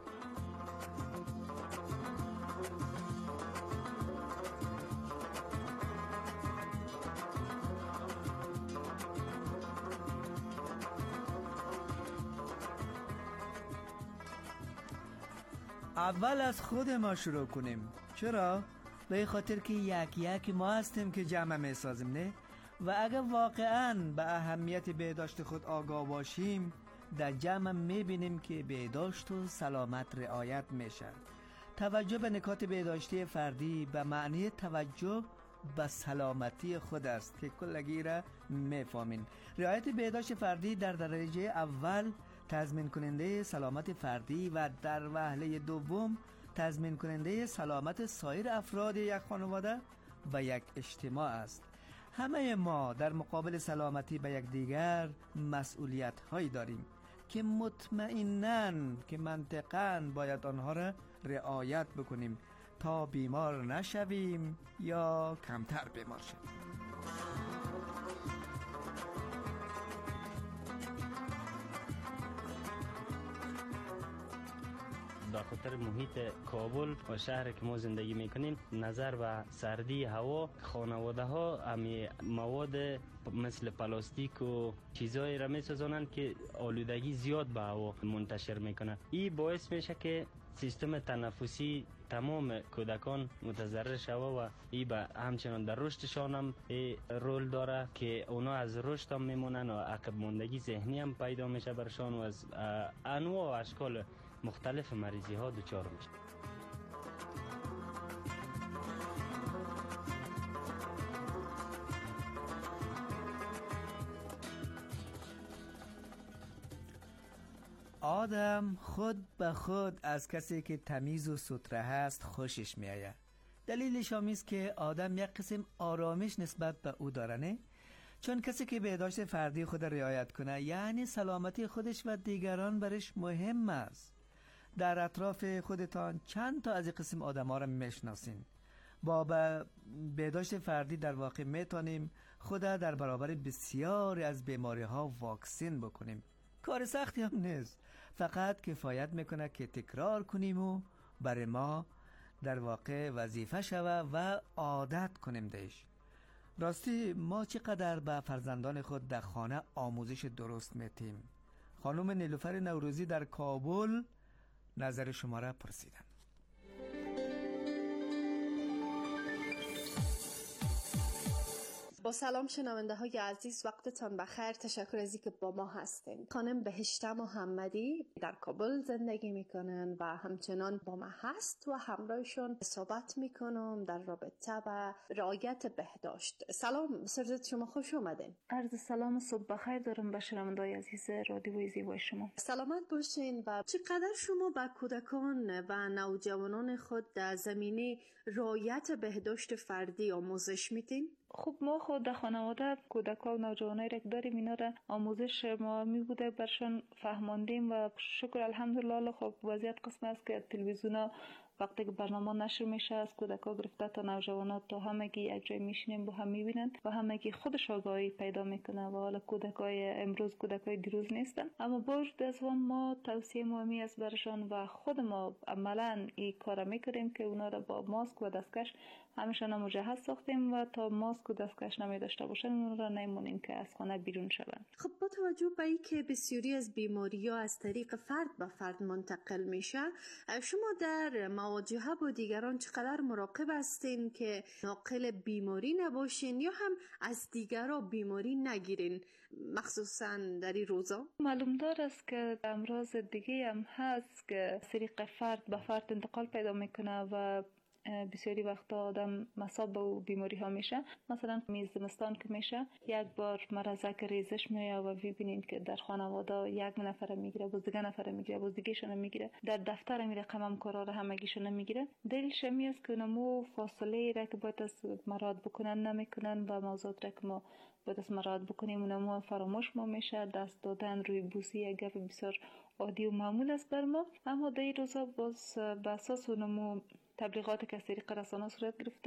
Speaker 17: اول از خود ما شروع کنیم. چرا؟ به خاطر که یک یک ما هستیم که جمع می سازیم، نه؟ و اگر واقعاً به اهمیت بهداشت خود آگاه باشیم، در جمع می بینیم که بهداشت و سلامت رعایت میشه. توجه به نکات بهداشتی فردی به معنی توجه به سلامتی خود است که کلگی را میفهمین. رعایت بهداشت فردی در درجه اول تضمین کننده سلامت فردی و در وهله دوم تضمین کننده سلامت سایر افراد یک خانواده و یک اجتماع است. همه ما در مقابل سلامتی به یک دیگر مسئولیت هایی داریم که مطمئناً که منطقاً باید آنها را رعایت بکنیم تا بیمار نشویم یا کمتر بیمار شویم.
Speaker 1: به خاطر محیط کابل و شهر که ما زندگی میکنیم، نظر به سردی هوا، خانواده ها امی مواد مثل پلاستیک و چیزایی را میسازانند که آلودگی زیاد به هوا منتشر میکنه. این باعث میشه که سیستم تنفسی تمام کودکان متضرر شوه و این به همچنان در رشدشان هم رول داره که اونا از رشد هم میمونن و عقب ماندگی ذهنی هم پیدا میشه برشان و از انواع و اشکال مختلف مریضی ها دچار میشه.
Speaker 17: آدم خود به خود از کسی که تمیز و ستره هست خوشش میآید. دلیلش هم است که آدم یک قسم آرامش نسبت به او داره، نه؟ چون کسی که بهداشت فردی خود رعایت کنه یعنی سلامتی خودش و دیگران برش مهم است. در اطراف خودتان چند تا از این قسم آدم ها را میشناسین. با بهداشت فردی در واقع میتونیم خود در برابر بسیاری از بیماری ها واکسین بکنیم. کار سختی هم نیست، فقط کفایت میکنه که تکرار کنیم و برای ما در واقع وظیفه شوه و عادت کنیم دیش. راستی ما چقدر به فرزندان خود در خانه آموزش درست میتیم؟ خانم نیلوفر نوروزی در کابل نظر شما را پرسیدن.
Speaker 3: با سلام شنونده های عزیز، وقتتان بخیر. تشکر از اینکه با ما هستین. خانم بهشته محمدی در کابل زندگی میکنن و همچنان با ما هست و همراهشون صحبت میکنم در رابطه با رعایت بهداشت. سلام، سرزد شما خوش اومدین.
Speaker 18: عرض سلام صبح بخیر دارم به شنونده های عزیز رادیوی زیبای شما.
Speaker 3: سلامت باشین. و چقدر شما با کودکان و نوجوانان خود در زمینه رعایت بهداشت فردی آموزش میدین؟
Speaker 18: خب ما خود در خانواده کودکان و نوجوانای را داریم، اینا را آموزش ما می بوده برشان فهماندیم و شکر الحمدلله. خب وضعیت قسم است که تلویزیونا وقتی که برنامه نشر میشه از کودکان گرفته تا نوجوانات تا همگی یک جای میشینیم با هم میبینن و همگی خودش آگاهی پیدا میکنه و حالا کودکای امروز کودکای دیروز نیستن. اما با وجود از اون ما توصیه مهمی است برشان و خود ما عملا این کار میکنیم که اونا را با ماسک و دستکش همشان مجهز ساختیم و تا ماسک و دستکش نمی داشته باشن اون را نمیمونیم که از خانه بیرون شون.
Speaker 3: خب با توجه به این که بسیاری از بیماری‌ها از طریق فرد به فرد منتقل میشه، شما در مواجهه با دیگران چقدر مراقب هستین که ناقل بیماری نباشین یا هم از دیگران بیماری نگیرین، مخصوصا در این روزا؟
Speaker 18: معلوم دار است که امراض دیگه هم هست که از طریق فرد به فرد انتقال پیدا میکنه و بسیاری وقتا آدم مصاب به بیماری ها میشه. مثلا میز زمستان که میشه یک بار مرضک ریزش میایه و ببینین که در خانواده یک نفر میگیره، باز دیگه نفر میگیره، باز دیگه شون میگیره، در دفتر میره رقم کارا رو همگیشون میگیره. دلیلش می است که نمو فاصله ای را که باید از مراد بکنن نمیکنن و موضوعات را که ما باید از مراد بکنیم اونمو فراموش ما میشه. دست دادن روی بوسی یک گپ بسیار عادی و معمول است بر ما. اما در این روزا باز به اساس اونمو تبلیغاتی که از طریق رسانه صورت گرفته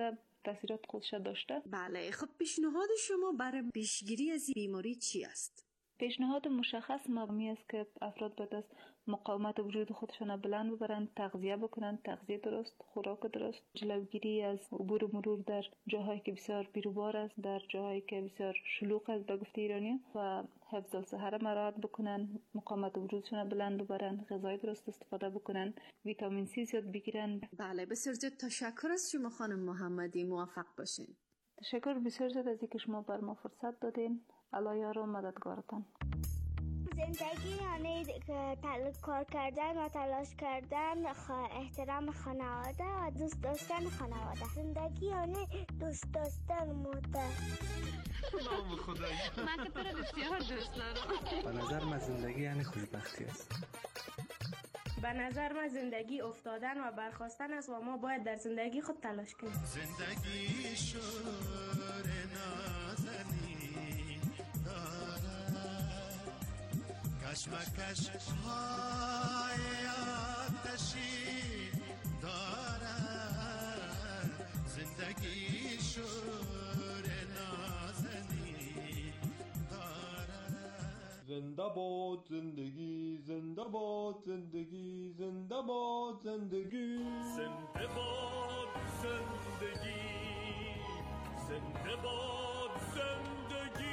Speaker 18: تاثیرات خودش داشته.
Speaker 3: بله، خب پیشنهاد شما برای پیشگیری از بیماری چی است؟
Speaker 18: پیشنهاد مشخص مبنی است که افراد باید از مقاومت وجود خودشان بلند ببرند، تغذیه بکنند، تغذیه درست، خوراک درست، جلوگیری از عبور و مرور در جاهایی که بسیار بیروبار است، در جاهایی که بسیار شلوغ است به گفته ایرانی، و حفظ الصحه مراعات بکنند، مقاومت وجودشان بلند ببرند، غذای درست استفاده بکنند، ویتامین سی زیاد بگیرند.
Speaker 3: بله، بسیار زیاد تشکر از شما خانم محمدی، موفق باشین.
Speaker 18: تشکر بسیار زیاد از اینکه شما بر ما فرصت دادین. الله یار و مددگارتان.
Speaker 6: زندگی یعنی کار کردن و تلاش کردن، احترام خانواده و دوست داشتن خانواده. زندگی یعنی دوست داشتن مادر.
Speaker 7: نام خدایی
Speaker 6: من که تو رو بسیار دوست دارم.
Speaker 7: به نظر من زندگی یعنی خوشبختی است.
Speaker 8: به نظر من زندگی افتادن و برخاستن است و ما باید در زندگی خود تلاش کنیم.
Speaker 16: زندگی شور نازنین دارد، کشمکش های آتشین دارد. زندگی شور نازنین دارد.
Speaker 10: زنده باد زندگی، زنده باد زندگی، زنده باد زندگی،
Speaker 11: زنده باد زندگی، زنده باد زندگی.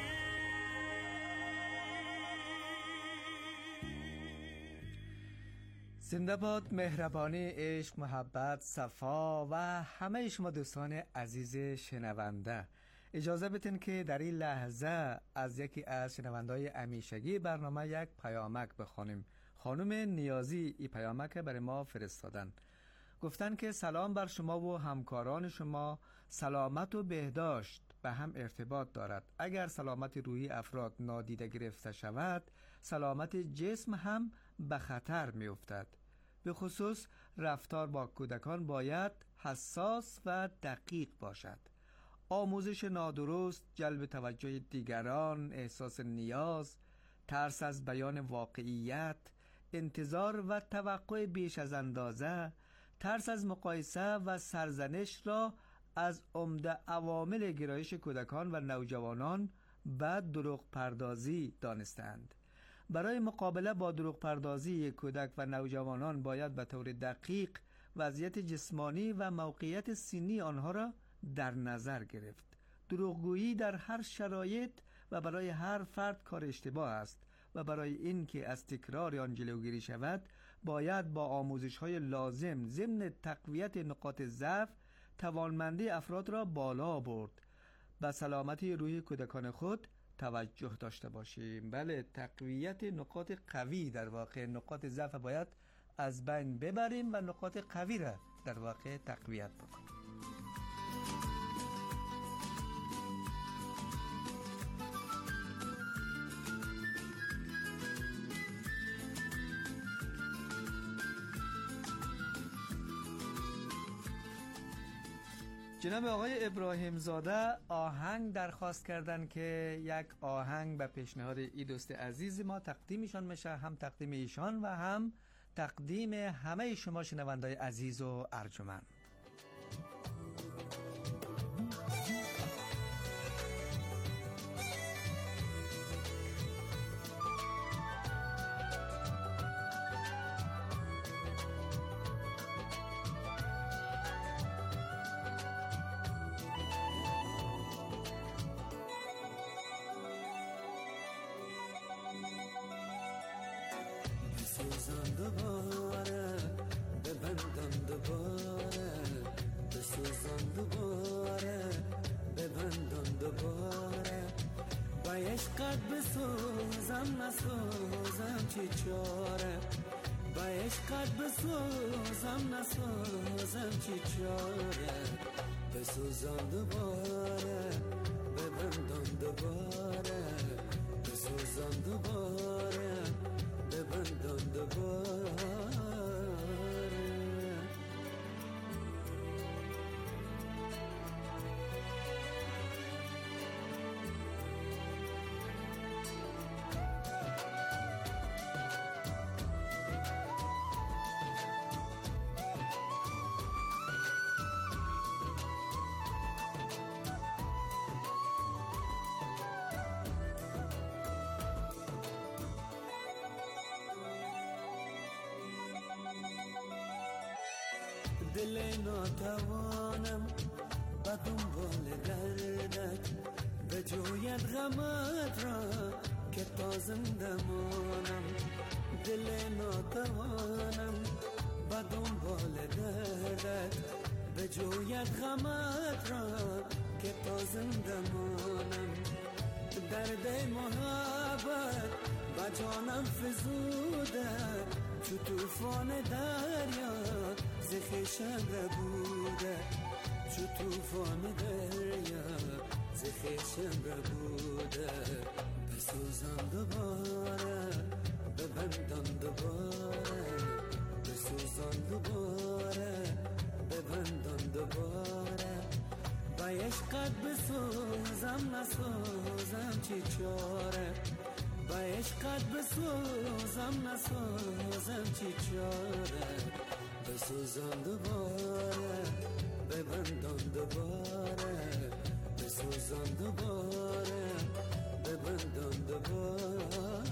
Speaker 17: زنده باد مهربانی، عشق، محبت، صفا و همه شما دوستان عزیز شنونده. اجازه بدین که در این لحظه از یکی از شنونده‌های همیشگی برنامه یک پیامک بخوانیم. خانم نیازی این پیامک برای ما فرستادن. گفتن که سلام بر شما و همکاران شما. سلامت و بهداشت به هم ارتباط دارد. اگر سلامت روحی افراد نادیده گرفته شود، سلامت جسم هم به خطر می افتد. به خصوص رفتار با کودکان باید حساس و دقیق باشد. آموزش نادرست، جلب توجه دیگران، احساس نیاز، ترس از بیان واقعیت، انتظار و توقع بیش از اندازه، ترس از مقایسه و سرزنش را از عمده عوامل گرایش کودکان و نوجوانان به دروغ پردازی دانستند. برای مقابله با دروغ پردازی کودک و نوجوانان باید به طور دقیق وضعیت جسمانی و موقعیت سنی آنها را در نظر گرفت. دروغگویی در هر شرایط و برای هر فرد کار اشتباه است و برای اینکه از تکرار آن جلوگیری شود باید با آموزش‌های لازم ضمن تقویت نقاط ضعف توانمندی افراد را بالا برد. به سلامتی روحی کودکان خود توجه داشته باشیم. بله، تقویت نقاط قوی، در واقع نقاط ضعف باید از بین ببریم و نقاط قوی را در واقع تقویت بکنیم. جناب آقای ابراهیم زاده آهنگ درخواست کردن که یک آهنگ به پیشنهاد ای دوست عزیز ما تقدیمشان میشه، هم تقدیم ایشان و هم تقدیم همه شما شنوندای عزیز و ارجمند.
Speaker 16: بسوزان دوباره ببندم دوباره، بسوزان دوباره ببندم دوباره، با عشقت بسوزم نسوزم چی چاره، با عشقت بسوزم نسوزم چی چاره، بسوزان دوباره ببندم دوباره، بسوزان دوباره ببندم دوباره.
Speaker 24: دل ناتوانم به دنبال دردت بجوید غمت را که تا زنده مانم. دل ناتوانم به دنبال دردت بجوید غمت را که تا زنده مانم. درد محبت با جانم فزوده چو توفان دریا ز خویشم ربوده. چو توفان دریا ز خویشم ربوده. بسوزم دوباره ببندم دوباره. بسوزم دوباره ببندم دوباره. با عشقت بسوزم نسوزم چی چاره. با عشقت بسوزم نسوزم چی چاره. بسوزم دوباره ببندم دوباره. بسوزم دوباره ببندم دوباره.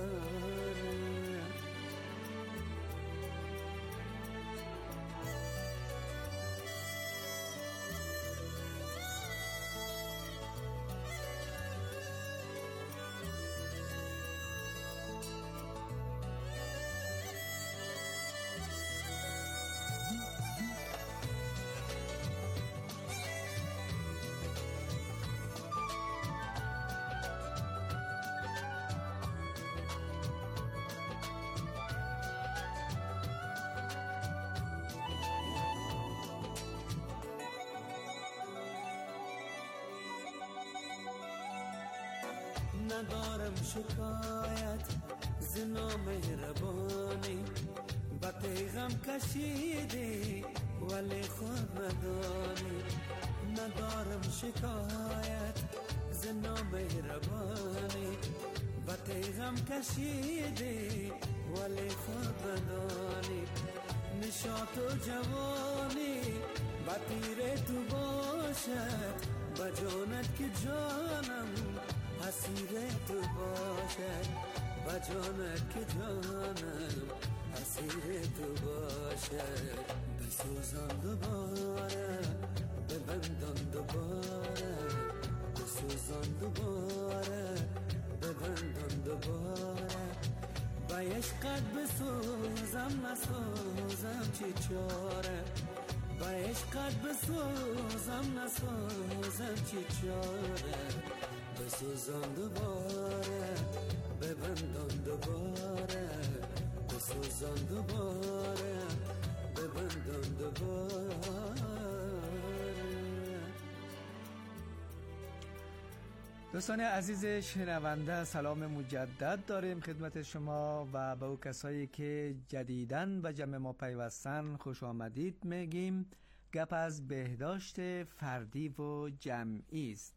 Speaker 24: ندارم شکایت ز نامهربانی. با تیغم کشیدی ولی خود ندانی. ندارم شکایت ز نامهربانی. با تیغم کشیدی ولی خود ندانی. نشاط و جوانی با تیر تو باشد. با جانت که جانم اسیر تو باشد. با جانت که جانم اسیر تو باشد. بسوزم دوباره ببندم دوباره. بسوزم دوباره ببندم دوباره. با عشقت بسوزم نسوزم چی چاره. با عشقت بسوزم نسوزم چی چاره. بسوزم دوباره ببندم دوباره. بسوزم دوباره ببندم دوباره.
Speaker 17: دوستان عزیز شنونده سلام مجدد داریم خدمت شما و به او کسایی که جدیداً به جمع ما پیوستن خوش آمدید میگیم. گپ از بهداشت فردی و جمعی است.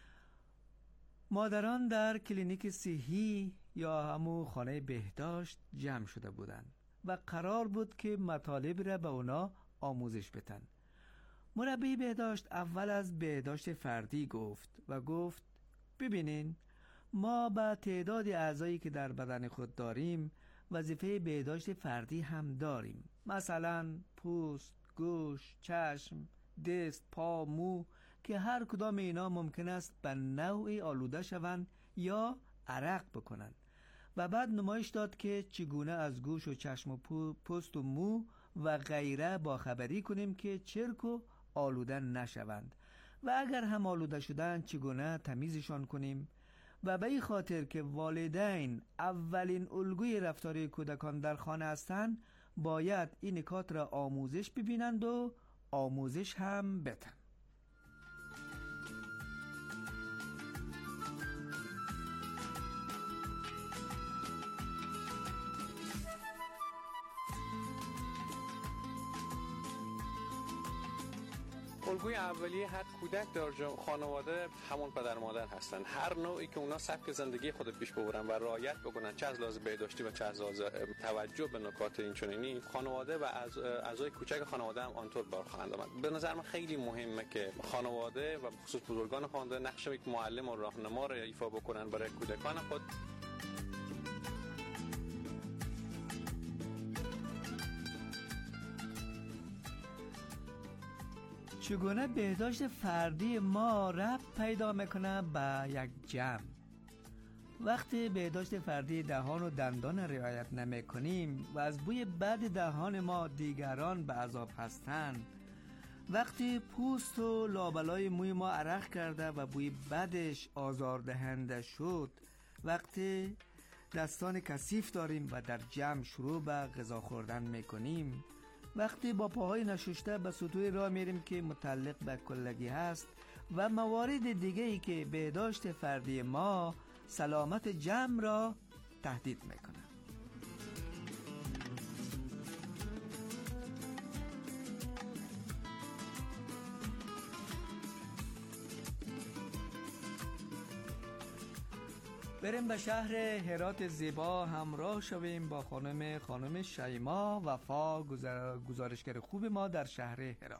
Speaker 17: مادران در کلینیک صحی یا همو خانه بهداشت جمع شده بودند و قرار بود که مطالب را به اونا آموزش بدن. مربی بهداشت اول از بهداشت فردی گفت و گفت ببینین ما با تعداد اعضایی که در بدن خود داریم وظیفه بهداشت فردی هم داریم. مثلا پوست، گوش، چشم، دست، پا، مو که هر کدام اینا ممکن است به نوعی آلوده شوند یا عرق بکنند. و بعد نمایش داد که چگونه از گوش و چشم و پوست و مو و غیره باخبری کنیم که چرک و آلوده نشوند و اگر هم آلوده شدن چگونه تمیزشان کنیم. و به این خاطر که والدین اولین الگوی رفتاری کودکان در خانه هستند باید این نکات را آموزش ببینند و آموزش هم بدن.
Speaker 2: الگوی اولیه هر کودک در خانواده همون پدر مادر هستن. هر نوعی که اونا سبک زندگی خود پیش ببرن و رعایت بکنن، چه از لحاظ بهداشتی و چه از لحاظ توجه به نکات اینچنینی، خانواده و از اعضای کوچک خانواده هم آنطور بار خواهند آمد. به نظر من خیلی مهمه که خانواده و خصوص بزرگان خانواده نقش یک معلم و راهنما را ایفا بکنن برای کودکان خود.
Speaker 17: چگونه بهداشت فردی ما ربط پیدا میکنه به یک جمع؟ وقتی بهداشت فردی دهان و دندان رعایت نمی کنیم و از بوی بد دهان ما دیگران به عذاب هستند، وقتی پوست و لابلای موی ما عرق کرده و بوی بدش آزاردهنده شد، وقتی دستان کثیف داریم و در جمع شروع به غذا خوردن میکنیم، وقتی با پاهای نشسته به سطوح راه میریم که متعلق به کلگی هست و موارد دیگه ای که بهداشت فردی ما سلامت جمع را تهدید میکنه. بریم به شهر هرات زیبا همراه شویم با خانم خانم شیما وفا، گزارشگر خوب ما در شهر هرات.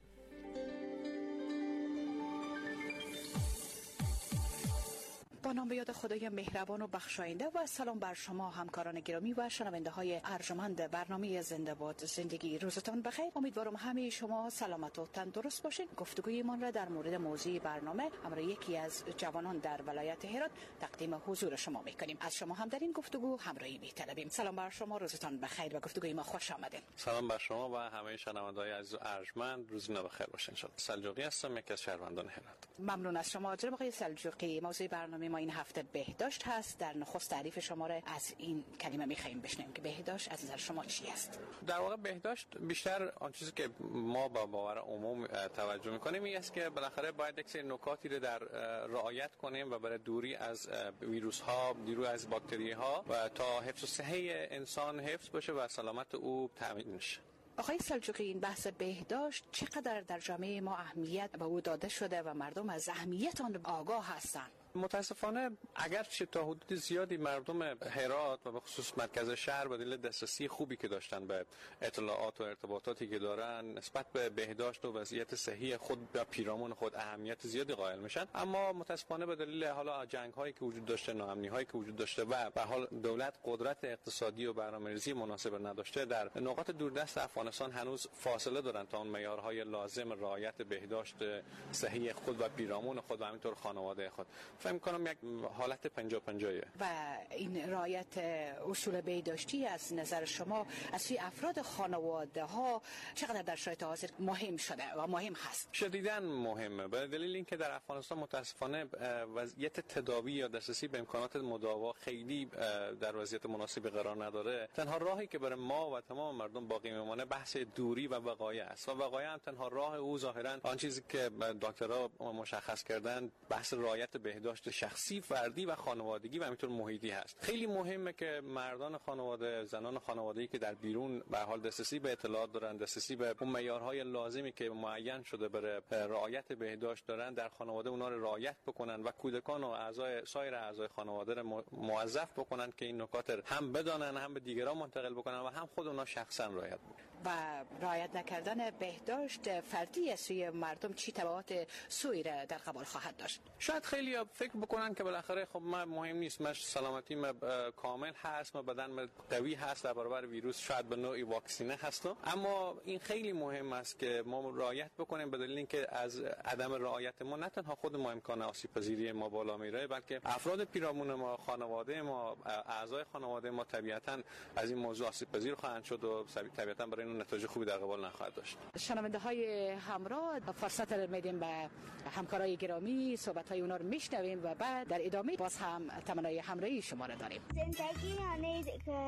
Speaker 4: با نام به یاد خدای مهربان و بخشاینده و سلام بر شما همکاران گرامی و شنونده های ارجمند برنامه زنده باد زندگی. روزتان بخیر. امیدوارم همه شما سلامت و تندرست باشین. گفتگویمان را در مورد موضوع برنامه همراه یکی از جوانان در ولایت هرات تقدیم حضور شما میکنیم. از شما هم در این گفتگو همراهی میطلبیم. سلام بر شما، روزتان بخیر و گفتگوی ما خوش آمدین.
Speaker 2: سلام بر شما و همه شنونده های عزیز و ارجمند، روزتون بخیر باشه ان شاء الله. سلجوقی هستم، یکی از شهروندان هرات.
Speaker 4: ممنون از شما جناب آقای سلجوقی. موضوع برنامه ما این هفته بهداشت هست. در نخست تعریف شما را از این کلمه می‌خوایم بشنویم که بهداشت از نظر شما چی است؟
Speaker 2: در واقع بهداشت بیشتر آن چیزی که ما با باور عموم توجه می‌کنیم این است که بالاخره باید یک سری نکاتی رو در رعایت کنیم و برای دوری از ویروس‌ها، دوری از باکتری‌ها و تا حفظ صحه انسان حفظ باشه و سلامت او تامین شه.
Speaker 4: آقای سلجوقی، این بحث بهداشت چقدر در جامعه ما اهمیت به او داده شده و مردم از اهمیت آن آگاه هستند؟
Speaker 2: متاسفانه اگرچه تا حدود زیادی مردم هرات و به خصوص مرکز شهر به دلیل دسترسی خوبی که داشتن به اطلاعات و ارتباطاتی که دارن نسبت به بهداشت و وضعیت صحی خود و پیرامون خود اهمیت زیادی قائل میشن، اما متاسفانه به دلیل حالا جنگ هایی که وجود داشته، ناامنی هایی که وجود داشته و به حال دولت قدرت اقتصادی و برنامه‌ریزی مناسب نداشته، در نقاط دوردست افغانستان هنوز فاصله دارن تا اون معیارهای لازم رعایت بهداشت صحی خود و پیرامون خود و همینطور خانواده خود. فکر می‌کنم یک حالت پنجاه پنجاهه.
Speaker 4: و این رعایت اصول بهداشتی از نظر شما از سوی افراد خانواده ها چقدر در شرایط حاضر مهم شده و مهم هست؟
Speaker 2: شدیداً مهمه، به دلیل اینکه در افغانستان متاسفانه وضعیت تداوی یا دسترسی به امکانات مداوا خیلی در وضعیت مناسبی قرار نداره. تنها راهی که برای ما و تمام مردم باقی میمونه بحث دوری و وقایع است و وقایع هم تنها راه او ظاهراً آن چیزی که دکترها مشخص کردن بحث رعایت بهداشت شخصی، فردی و خانوادگی و همینطور محیطی هست. خیلی مهمه که مردان خانواده، زنان خانوادگی که در بیرون به حال دسترسی به اطلاعات دارن، دسترسی به اون معیارهای لازمی که معین شده برای رعایت بهداشت دارن، در خانواده اونها رو رعایت بکنن و کودکان و اعضای سایر اعضای خانواده رو موظف بکنن که این نکات هم بدانن، هم به دیگران منتقل بکنن و هم خود اونها شخصا رعایت بکنن.
Speaker 4: و رعایت نکردن بهداشت فردی از سوی مردم چی تبعات سوی را در قبال خواهد داشت؟
Speaker 2: شاید خیلی فکر بکنن که بالاخره خب من مهم نیست، من سلامتی من کامل هست، من بدن من قوی هست در برابر ویروس، شاید به نوعی واکسینه هستم، اما این خیلی مهم است که ما رعایت بکنیم به دلیل اینکه از عدم رعایت ما نه تنها خود ما امکان آسیب پذیری ما بالا میره، بلکه افراد پیرامون ما، خانواده ما، اعضای خانواده ما طبیعتا از این موضوع آسیب پذیر خواهند شد و طبیعتا برای این نتایج خوبی در قبال نخواهد داشت.
Speaker 4: شنونده های همراه فرصت رو میدیم به همکارای گرامی، صحبت های اونا رو میشنویم و بعد در ادامه باز هم تمنای همراهی شما رو داریم.
Speaker 6: زندگی یعنی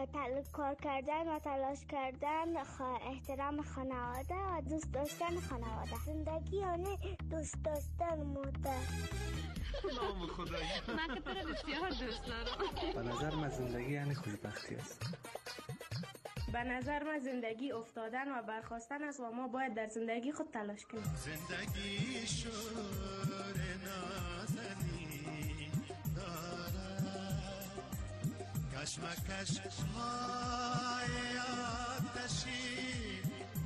Speaker 6: کار کردن و تلاش کردن، احترام خانواده و دوست داشتن خانواده. زندگی یعنی دوست داشتن مادر.
Speaker 7: نام خدایی.
Speaker 8: من که تو رو بسیار دوست دارم.
Speaker 7: به نظر من زندگی یعنی خوشبختی است.
Speaker 8: به نظر من زندگی افتادن و برخاستن است و ما باید در زندگی خود تلاش کنیم.
Speaker 16: زندگی شور نازنین دارد، کشمکش های آتشین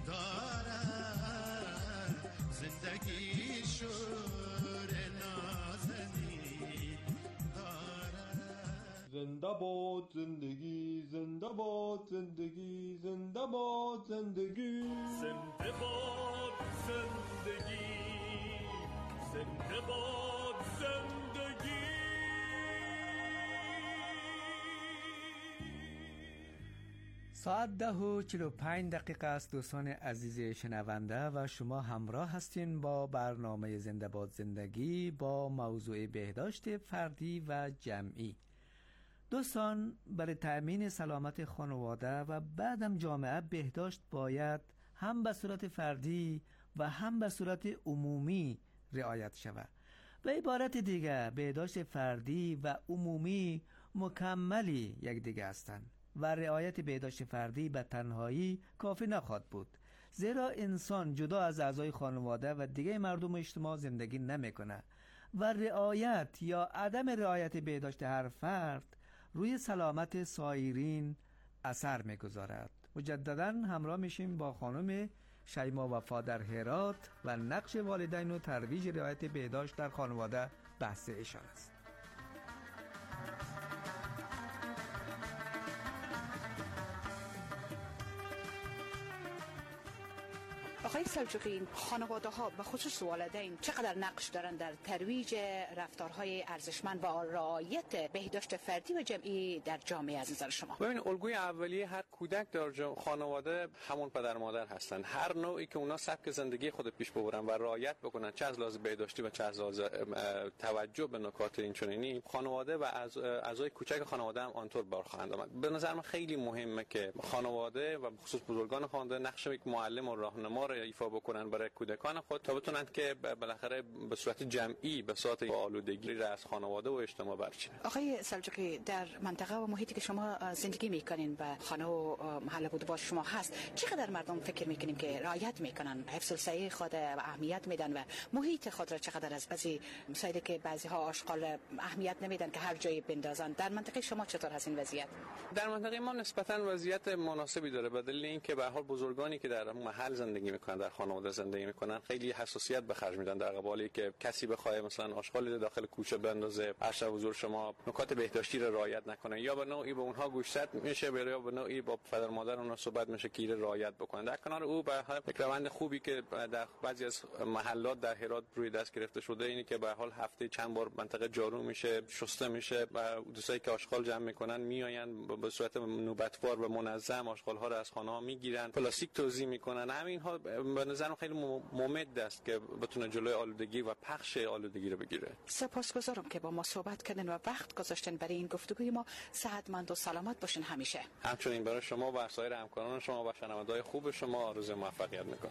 Speaker 16: دارد. زندگی شور نازنین دارد.
Speaker 10: زنده باد زندگی، زنده باد زندگی زنده باد زندگی
Speaker 11: زنده باد زندگی زنده باد زندگی.
Speaker 17: ساعت ده و چهل و پنج دقیقه است دوستان عزیز شنونده و شما همراه هستین با برنامه زنده باد زندگی با موضوع بهداشت فردی و جمعی. دوستان، برای تأمین سلامت خانواده و بعدم جامعه بهداشت باید هم به صورت فردی و هم به صورت عمومی رعایت شود. به عبارت دیگه بهداشت فردی و عمومی مکملی یکدیگه هستند و رعایت بهداشت فردی به تنهایی کافی نخواهد بود، زیرا انسان جدا از اعضای خانواده و دیگه مردم اجتماع زندگی نمیکنه و رعایت یا عدم رعایت بهداشت هر فرد روی سلامت سایرین اثر میگذارد. مجددا همراه میشیم با خانم شیما وفا در هرات و نقش والدین و ترویج رعایت بهداشت در خانواده بحث ایشان است.
Speaker 4: آقای سلجوقی، خانواده ها به خصوص والدین چقدر نقش دارن در ترویج رفتارهای ارزشمند و رعایت بهداشت فردی و جمعی در جامعه از نظر شما؟
Speaker 2: ببین، الگوی اولیه هر کودک در خانواده همون پدر مادر هستن. هر نوعی که اونا سبک زندگی خود پیش ببرن و رعایت بکنن، چه از لحاظ بهداشتی و چه از لحاظ توجه به نکات اینچنینی، خانواده و از اعضای کوچک خانواده هم آنطور بار خواهند آمد. به نظر من خیلی مهمه که خانواده و خصوص بزرگان خانواده نقش یک معلم و راهنما را ایفا بکنن برای کودکان خود تا بتونن که بالاخره به صورت جمعی به صورت آلودگی را از خانواده و اجتماع برچینن.
Speaker 4: آقای سلجوقی، در منطقه و محیطی که شما زندگی میکنین و خانه و محل بود باش شما هست، چقدر مردم فکر میکنین که رعایت میکنن، حفظ الصحه خود و اهمیت میدن و محیط خود را چقدر از بعضی مسائلی که بعضی ها آشغال اهمیت نمیدن که هر جایی بندازن؟ در منطقه شما چطور هست این وضعیت؟
Speaker 2: در منطقه ما نسبتا وضعیت مناسبی داره، به دلیل اینکه به هر حال بزرگانی که در محل زندگی میکنن، در خانواده زندگی میکنن، خیلی حساسیت به خرج میدن در قبالی که کسی بخواد مثلا آشغال داخل کوچه بندازه، عرض حضور شما نکات بهداشتی رو رعایت نکنه، یا به نوعی به اونها گوشزد میشه، یا به نوعی با پدر مادر اونها صحبت میشه که رعایت بکنن. در کنار او به هر یک روند خوبی که در بعضی از محلات در هرات روی دست گرفته شده اینه که به حال هفته چند بار منطقه جارو میشه، شسته میشه و دوستایی که آشغال جمع میکنن میآین به صورت نوبتوار و منظم آشغال ها رو از خانه ها میگیرن، پلاستیک توزیع میکنن. همین ها به نظر خیلی ممد است که بتونه جلوی آلودگی و پخش آلودگی رو بگیره.
Speaker 4: سپاسگزارم که با ما صحبت کردن و وقت گذاشتن برای این گفتگوی ما. صحتمند و سلامت باشین همیشه.
Speaker 2: همچنین برای شما و سایر همکاران شما و شنونده‌های خوب شما آرزوی موفقیت میکنم.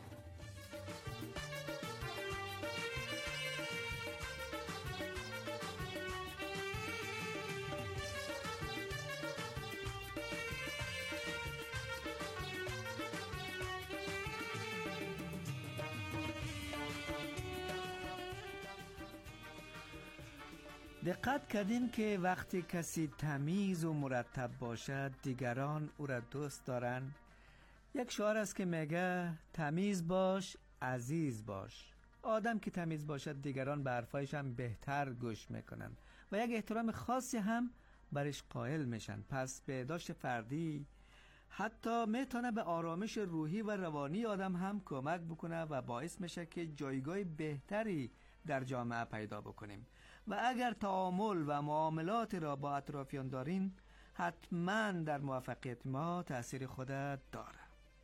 Speaker 17: دقت کردین که وقتی کسی تمیز و مرتب باشد دیگران او را دوست دارن؟ یک شعار است که میگه تمیز باش عزیز باش. آدم که تمیز باشد دیگران به حرفایش هم بهتر گوش میکنن و یک احترام خاصی هم برش قائل میشن. پس بهداشت فردی حتی میتونه به آرامش روحی و روانی آدم هم کمک بکنه و باعث میشه که جایگاه بهتری در جامعه پیدا بکنیم. و اگر تعامل و معاملات را با اطرافیان دارین، حتما در موفقیت ما تأثیر خود داره.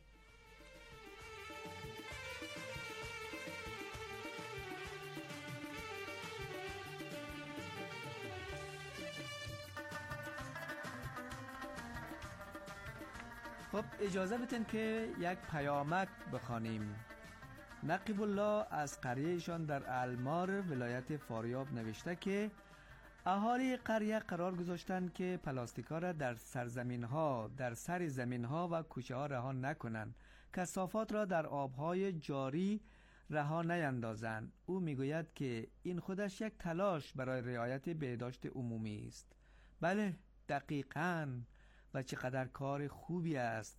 Speaker 17: خب اجازه بدین که یک پیامک بخوانیم. نقیب الله از قریهشان در المار ولایت فاریاب نوشته که اهالی قریه قرار گذاشتند که پلاستیک‌ها را در سرزمین‌ها، در سر زمین‌ها و کوچه‌ها رها نکنند، کثافات را در آب‌های جاری رها نیندازند. او میگوید که این خودش یک تلاش برای رعایت بهداشت عمومی است. بله، دقیقاً، و چقدر کار خوبی است